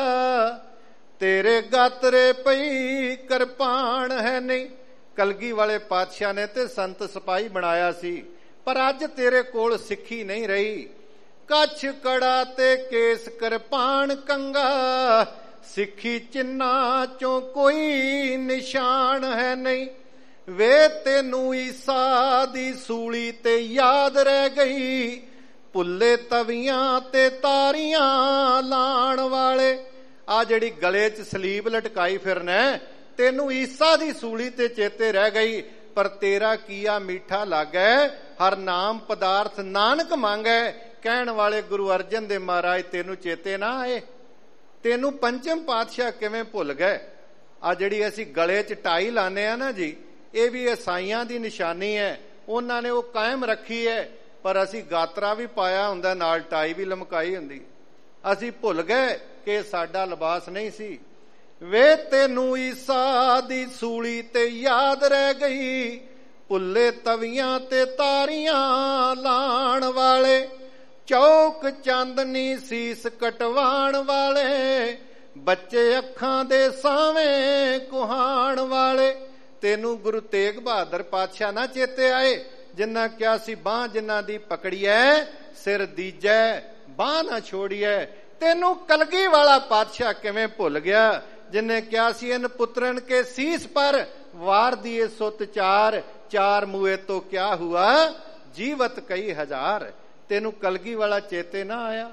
ਤੇਰੇ ਗਾਤਰੇ ਪਈ ਕਿਰਪਾਨ ਹੈ ਨਹੀਂ। ਕਲਗੀ ਵਾਲੇ ਪਾਤਸ਼ਾਹ ਨੇ ਤੇ ਸੰਤ ਸਿਪਾਹੀ ਬਣਾਇਆ ਸੀ, ਪਰ ਅੱਜ ਤੇਰੇ ਕੋਲ ਸਿੱਖੀ ਨਹੀਂ ਰਹੀ। ਕੱਛ ਕੜਾ ਤੇ ਕੇਸ ਕਿਰਪਾਨ ਕੰਗਾ, ਸਿੱਖੀ ਚਿੰਨਾ ਚੋਂ ਕੋਈ ਨਿਸ਼ਾਨ ਹੈ ਨਹੀਂ। ਵੇ ਤੈਨੂੰ ਈਸਾ ਦੀ ਸੂਲੀ ਤੇ ਯਾਦ ਰਹਿ ਗਈ, ਭੁੱਲੇ ਤਵੀਆਂ ਤੇ ਤਾਰੀਆਂ ਲਾਣ ਵਾਲੇ। ਆ ਜਿਹੜੀ ਗਲੇ 'ਚ ਸਲੀਬ ਲਟਕਾਈ ਫਿਰਨਾ, ਤੈਨੂੰ ਈਸਾ ਦੀ ਸੂਲੀ ਤੇ ਚੇਤੇ ਰਹਿ ਗਈ, ਪਰ ਤੇਰਾ ਕੀਆ ਮਿੱਠਾ ਲੱਗੈ, ਹਰ ਨਾਮ ਪਦਾਰਥ ਨਾਨਕ ਮੰਗੈ। ਕਹਿਣ ਵਾਲੇ ਗੁਰੂ ਅਰਜਨ ਦੇ ਮਹਾਰਾਜ ਤੈਨੂੰ ਚੇਤੇ ਨਾ ਆਏ? ਤੈਨੂੰ ਪੰਚਮ ਪਾਤਸ਼ਾਹ ਕਿਵੇਂ ਭੁੱਲ ਗਏ? ਆ ਜਿਹੜੀ ਅਸੀਂ ਗਲੇ 'ਚ ਟਾਈ ਲਾਉਂਦੇ ਆ ਨਾ ਜੀ, ਇਹ ਵੀ ਈਸਾਈਆਂ ਦੀ ਨਿਸ਼ਾਨੀ ਹੈ। ਉਹਨਾਂ ਨੇ ਉਹ ਕਾਇਮ ਰੱਖੀ ਹੈ, ਪਰ ਅਸੀਂ ਗਾਤਰਾ ਵੀ ਪਾਇਆ ਹੁੰਦਾ, ਨਾਲ ਟਾਈ ਵੀ ਲਮਕਾਈ ਹੁੰਦੀ। ਅਸੀਂ ਭੁੱਲ ਗਏ ਕਿ ਸਾਡਾ ਲਿਬਾਸ ਨਹੀਂ ਸੀ। ਵੇ ਤੈਨੂੰ ਈਸਾ ਦੀ ਸੂਲੀ ਤੇ ਯਾਦ ਰਹਿ ਗਈ, ਭੁੱਲੇ ਤਵੀਆਂ ਤੇ ਤਾਰੀਆਂ ਲਾਣ ਵਾਲੇ। ਚੌਕ ਚਾਂਦਨੀ ਸੀਸ ਕਟਵਾਣ ਵਾਲੇ, ਬੱਚੇ ਅੱਖਾਂ ਦੇ ਸਾਵੇਂ ਕੁਹਾਣ ਵਾਲੇ। ਤੈਨੂੰ ਗੁਰੂ ਤੇਗ ਬਹਾਦਰ ਪਾਤਸ਼ਾਹ ਨਾ ਚੇਤੇ ਆਏ, ਜਿੰਨਾ ਕਿਹਾ ਸੀ ਬਾਂਹ ਜਿੰਨਾ ਦੀ ਪਕੜੀਐ, ਸਿਰ ਦੀਜੈ ਬਾਂਹ ਨਾ ਛੋੜੀਐ। ਤੈਨੂੰ ਕਲਗੀ ਵਾਲਾ ਪਾਤਸ਼ਾਹ ਕਿਵੇਂ ਭੁੱਲ ਗਿਆ, ਜਿਨੇ ਕਿਹਾ ਸੀ ਇਨ ਪੁੱਤਰਨ ਕੇ ਸੀਸ ਪਰ ਵਾਰ ਦੀਏ ਸੁਤ ਚਾਰ, ਚਾਰ ਮੂਏ ਤੋਂ ਕਿਆ ਹੁਆ ਜੀਵਤ ਕਈ ਹਜ਼ਾਰ। ਤੈਨੂੰ ਕਲਗੀ ਵਾਲਾ ਚੇਤੇ ਨਾ ਆਇਆ?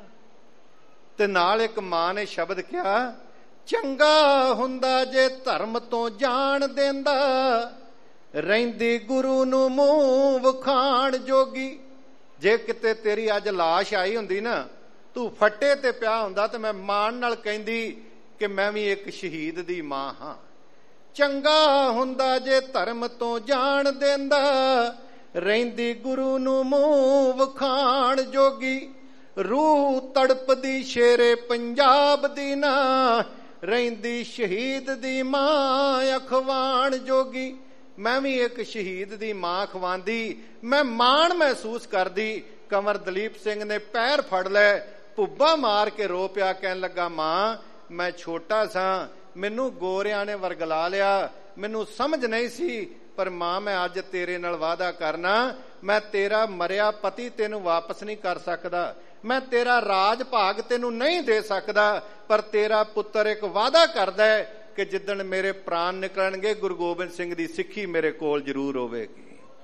ਤੇ ਨਾਲ ਇੱਕ ਮਾਂ ਨੇ ਸ਼ਬਦ ਕਿਹਾ, ਚੰਗਾ ਹੁੰਦਾ ਜੇ ਧਰਮ ਤੋਂ ਜਾਣ ਦਿੰਦਾ, ਰਹਿੰਦੀ ਗੁਰੂ ਨੂੰ ਮੂੰਹ ਵਿਖਾਣ ਜੋਗੀ। ਜੇ ਕਿਤੇ ਤੇਰੀ ਅੱਜ ਲਾਸ਼ ਆਈ ਹੁੰਦੀ ਨਾ, ਤੂੰ ਫੱਟੇ ਤੇ ਪਿਆ ਹੁੰਦਾ, ਤੇ ਮੈਂ ਮਾਣ ਨਾਲ ਕਹਿੰਦੀ ਕਿ ਮੈਂ ਵੀ ਇੱਕ ਸ਼ਹੀਦ ਦੀ ਮਾਂ ਹਾਂ। ਚੰਗਾ ਹੁੰਦਾ ਜੇ ਧਰਮ ਤੋਂ ਜਾਣ ਦਿੰਦਾ, ਰਹਿੰਦੀ ਗੁਰੂ ਨੂੰ ਮੂੰਹ ਵਿਖਾਣ ਜੋਗੀ। ਰੂਹ ਤੜਪਦੀ ਸ਼ੇਰੇ ਪੰਜਾਬ ਦੀ ਨਾ, ਰਹਿੰਦੀ ਸ਼ਹੀਦ ਦੀ ਮਾਂ ਅਖਵਾਣ ਜੋਗੀ। ਮੈਂ ਵੀ ਇੱਕ ਸ਼ਹੀਦ ਦੀ ਮਾਂ ਖਵਾਂਦੀ, ਮੈਂ ਮਾਣ ਮਹਿਸੂਸ ਕਰਦੀ। ਕੰਵਰ ਦਲੀਪ ਸਿੰਘ ਨੇ ਪੈਰ ਫੜ ਲੈ, ਭੁੱਬਾ ਮਾਰ ਕੇ ਰੋ ਪਿਆ। ਕਹਿਣ ਲੱਗਾ, ਮਾਂ ਮੈਂ ਛੋਟਾ ਸਾਂ, ਮੈਨੂੰ ਗੋਰਿਆਂ ਨੇ ਵਰਗਲਾ ਲਿਆ, ਮੈਨੂੰ ਸਮਝ ਨਹੀਂ ਸੀ, ਪਰ ਮਾਂ ਮੈਂ ਅੱਜ ਤੇਰੇ ਨਾਲ ਵਾਅਦਾ ਕਰਨਾ, ਮੈਂ ਤੇਰਾ ਮਰਿਆ ਪਤੀ ਤੈਨੂੰ ਵਾਪਸ ਨਹੀਂ ਕਰ ਸਕਦਾ, ਮੈਂ ਤੇਰਾ ਰਾਜ ਭਾਗ ਤੈਨੂੰ ਨਹੀਂ ਦੇ ਸਕਦਾ, ਪਰ ਤੇਰਾ ਪੁੱਤਰ ਇੱਕ ਵਾਅਦਾ ਕਰਦਾ ਹੈ ਕਿ ਜਿੱਦਣ ਮੇਰੇ ਪ੍ਰਾਣ ਨਿਕਲਣਗੇ, ਗੁਰੂ ਗੋਬਿੰਦ ਸਿੰਘ ਦੀ ਸਿੱਖੀ ਮੇਰੇ ਕੋਲ ਜ਼ਰੂਰ ਹੋਵੇਗੀ।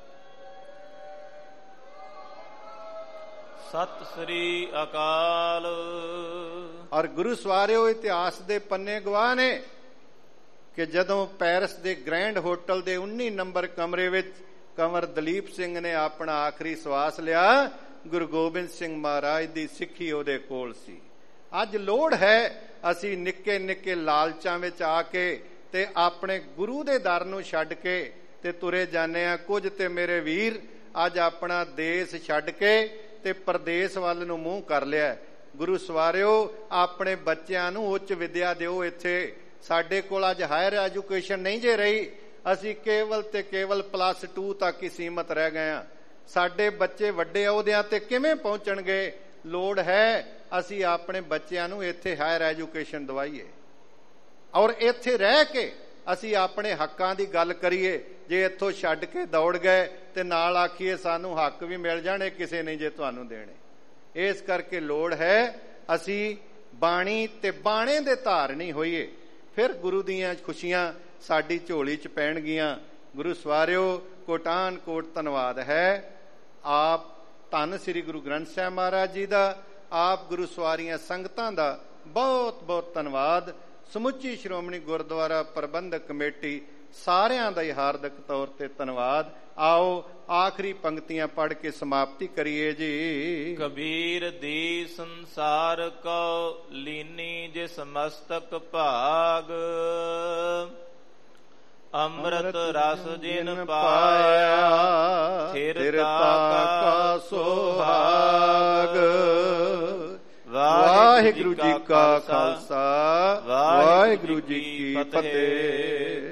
ਸਤਿ ਸ੍ਰੀ ਅਕਾਲ। ਔਰ ਗੁਰੂ ਸਵਾਰਿਓ, ਇਤਿਹਾਸ ਦੇ ਪੰਨੇ ਗਵਾਹ ਨੇ ਕਿ ਜਦੋਂ ਪੈਰਿਸ ਦੇ ਗ੍ਰੈਂਡ ਹੋਟਲ ਦੇ 19 ਨੰਬਰ ਕਮਰੇ ਵਿੱਚ ਕੰਵਰ ਦਲੀਪ ਸਿੰਘ ਨੇ ਆਪਣਾ ਆਖਰੀ ਸਵਾਸ ਲਿਆ, ਗੁਰੂ ਗੋਬਿੰਦ ਸਿੰਘ ਮਹਾਰਾਜ ਦੀ ਸਿੱਖੀ ਉਹਦੇ ਕੋਲ ਸੀ। ਅੱਜ ਲੋੜ ਹੈ ਅਸੀਂ ਨਿੱਕੇ ਨਿੱਕੇ ਲਾਲਚਾਂ ਵਿੱਚ ਆ ਕੇ ਤੇ ਆਪਣੇ ਗੁਰੂ ਦੇ ਦਰ ਨੂੰ ਛੱਡ ਕੇ ਤੇ ਤੁਰੇ ਜਾਂਦੇ ਆ। ਕੁਝ ਤੇ ਮੇਰੇ ਵੀਰ ਅੱਜ ਆਪਣਾ ਦੇਸ਼ ਛੱਡ ਕੇ ਤੇ ਪਰਦੇਸ ਵੱਲ ਨੂੰ ਮੂੰਹ ਕਰ ਲਿਆ। ਗੁਰੂ ਸਵਾਰਿਓ, ਆਪਣੇ ਬੱਚਿਆਂ ਨੂੰ ਉੱਚ ਵਿਦਿਆ ਦਿਓ। ਇੱਥੇ ਸਾਡੇ ਕੋਲ ਅੱਜ ਹਾਇਰ ਐਜੂਕੇਸ਼ਨ ਨਹੀਂ ਜੇ ਰਹੀ, ਅਸੀਂ ਕੇਵਲ ਤੇ ਕੇਵਲ +2 ਤੱਕ ਹੀ ਸੀਮਤ ਰਹਿ ਗਏ ਹਾਂ। ਸਾਡੇ ਬੱਚੇ ਵੱਡੇ ਅਹੁਦਿਆਂ ਤੇ ਕਿਵੇਂ ਪਹੁੰਚਣਗੇ? ਲੋੜ ਹੈ ਅਸੀਂ ਆਪਣੇ ਬੱਚਿਆਂ ਨੂੰ ਇੱਥੇ ਹਾਇਰ ਐਜੂਕੇਸ਼ਨ ਦਵਾਈਏ, ਔਰ ਇੱਥੇ ਰਹਿ ਕੇ ਅਸੀਂ ਆਪਣੇ ਹੱਕਾਂ ਦੀ ਗੱਲ ਕਰੀਏ। ਜੇ ਇੱਥੋਂ ਛੱਡ ਕੇ ਦੌੜ ਗਏ ਤੇ ਨਾਲ ਆਖੀਏ ਸਾਨੂੰ ਹੱਕ ਵੀ ਮਿਲ ਜਾਣੇ, ਕਿਸੇ ਨੇ ਜੇ ਤੁਹਾਨੂੰ ਦੇਣੇ। ਇਸ ਕਰਕੇ ਲੋੜ ਹੈ ਅਸੀਂ ਬਾਣੀ ਤੇ ਬਾਣੇ ਦੇ ਧਾਰਨੀ ਹੋਈਏ, ਫਿਰ ਗੁਰੂ ਦੀਆਂ ਖੁਸ਼ੀਆਂ ਸਾਡੀ ਝੋਲੀ 'ਚ ਪੈਣਗੀਆਂ। ਗੁਰੂ ਸਵਾਰਿਓ, ਕੋਟਾਨ ਕੋਟ ਧੰਨਵਾਦ ਹੈ। ਆਪ ਧੰਨ ਸ੍ਰੀ ਗੁਰੂ ਗ੍ਰੰਥ ਸਾਹਿਬ ਮਹਾਰਾਜ ਜੀ ਦਾ, ਆਪ ਗੁਰੂ ਸਵਾਰੀਆਂ ਸੰਗਤਾਂ ਦਾ ਬਹੁਤ ਬਹੁਤ ਧੰਨਵਾਦ। ਸਮੁੱਚੀ ਸ਼੍ਰੋਮਣੀ ਗੁਰਦੁਆਰਾ ਪ੍ਰਬੰਧਕ ਕਮੇਟੀ ਸਾਰਿਆਂ ਦਾ ਹੀ ਹਾਰਦਿਕ ਤੌਰ ਤੇ ਧੰਨਵਾਦ। ਆਓ ਆਖਰੀ ਪੰਕਤੀਆਂ ਪੜ੍ਹ ਕੇ ਸਮਾਪਤੀ ਕਰੀਏ ਜੀ। ਕਬੀਰ ਦੀ ਸੰਸਾਰ ਕੋ ਲੀਨੀ ਜਿਸ ਮਸਤਕ ਭਾਗ, ਅੰਮ੍ਰਿਤ ਰਸ ਜਿਨ ਪਾਇਆ ਥਿਰਤਾ ਕਾ ਸੁਹਾਗ। ਵਾਹਿਗੁਰੂ ਜੀ ਕਾ ਖਾਲਸਾ, ਵਾਹਿਗੁਰੂ ਜੀ ਕੀ ਫਤਿਹ।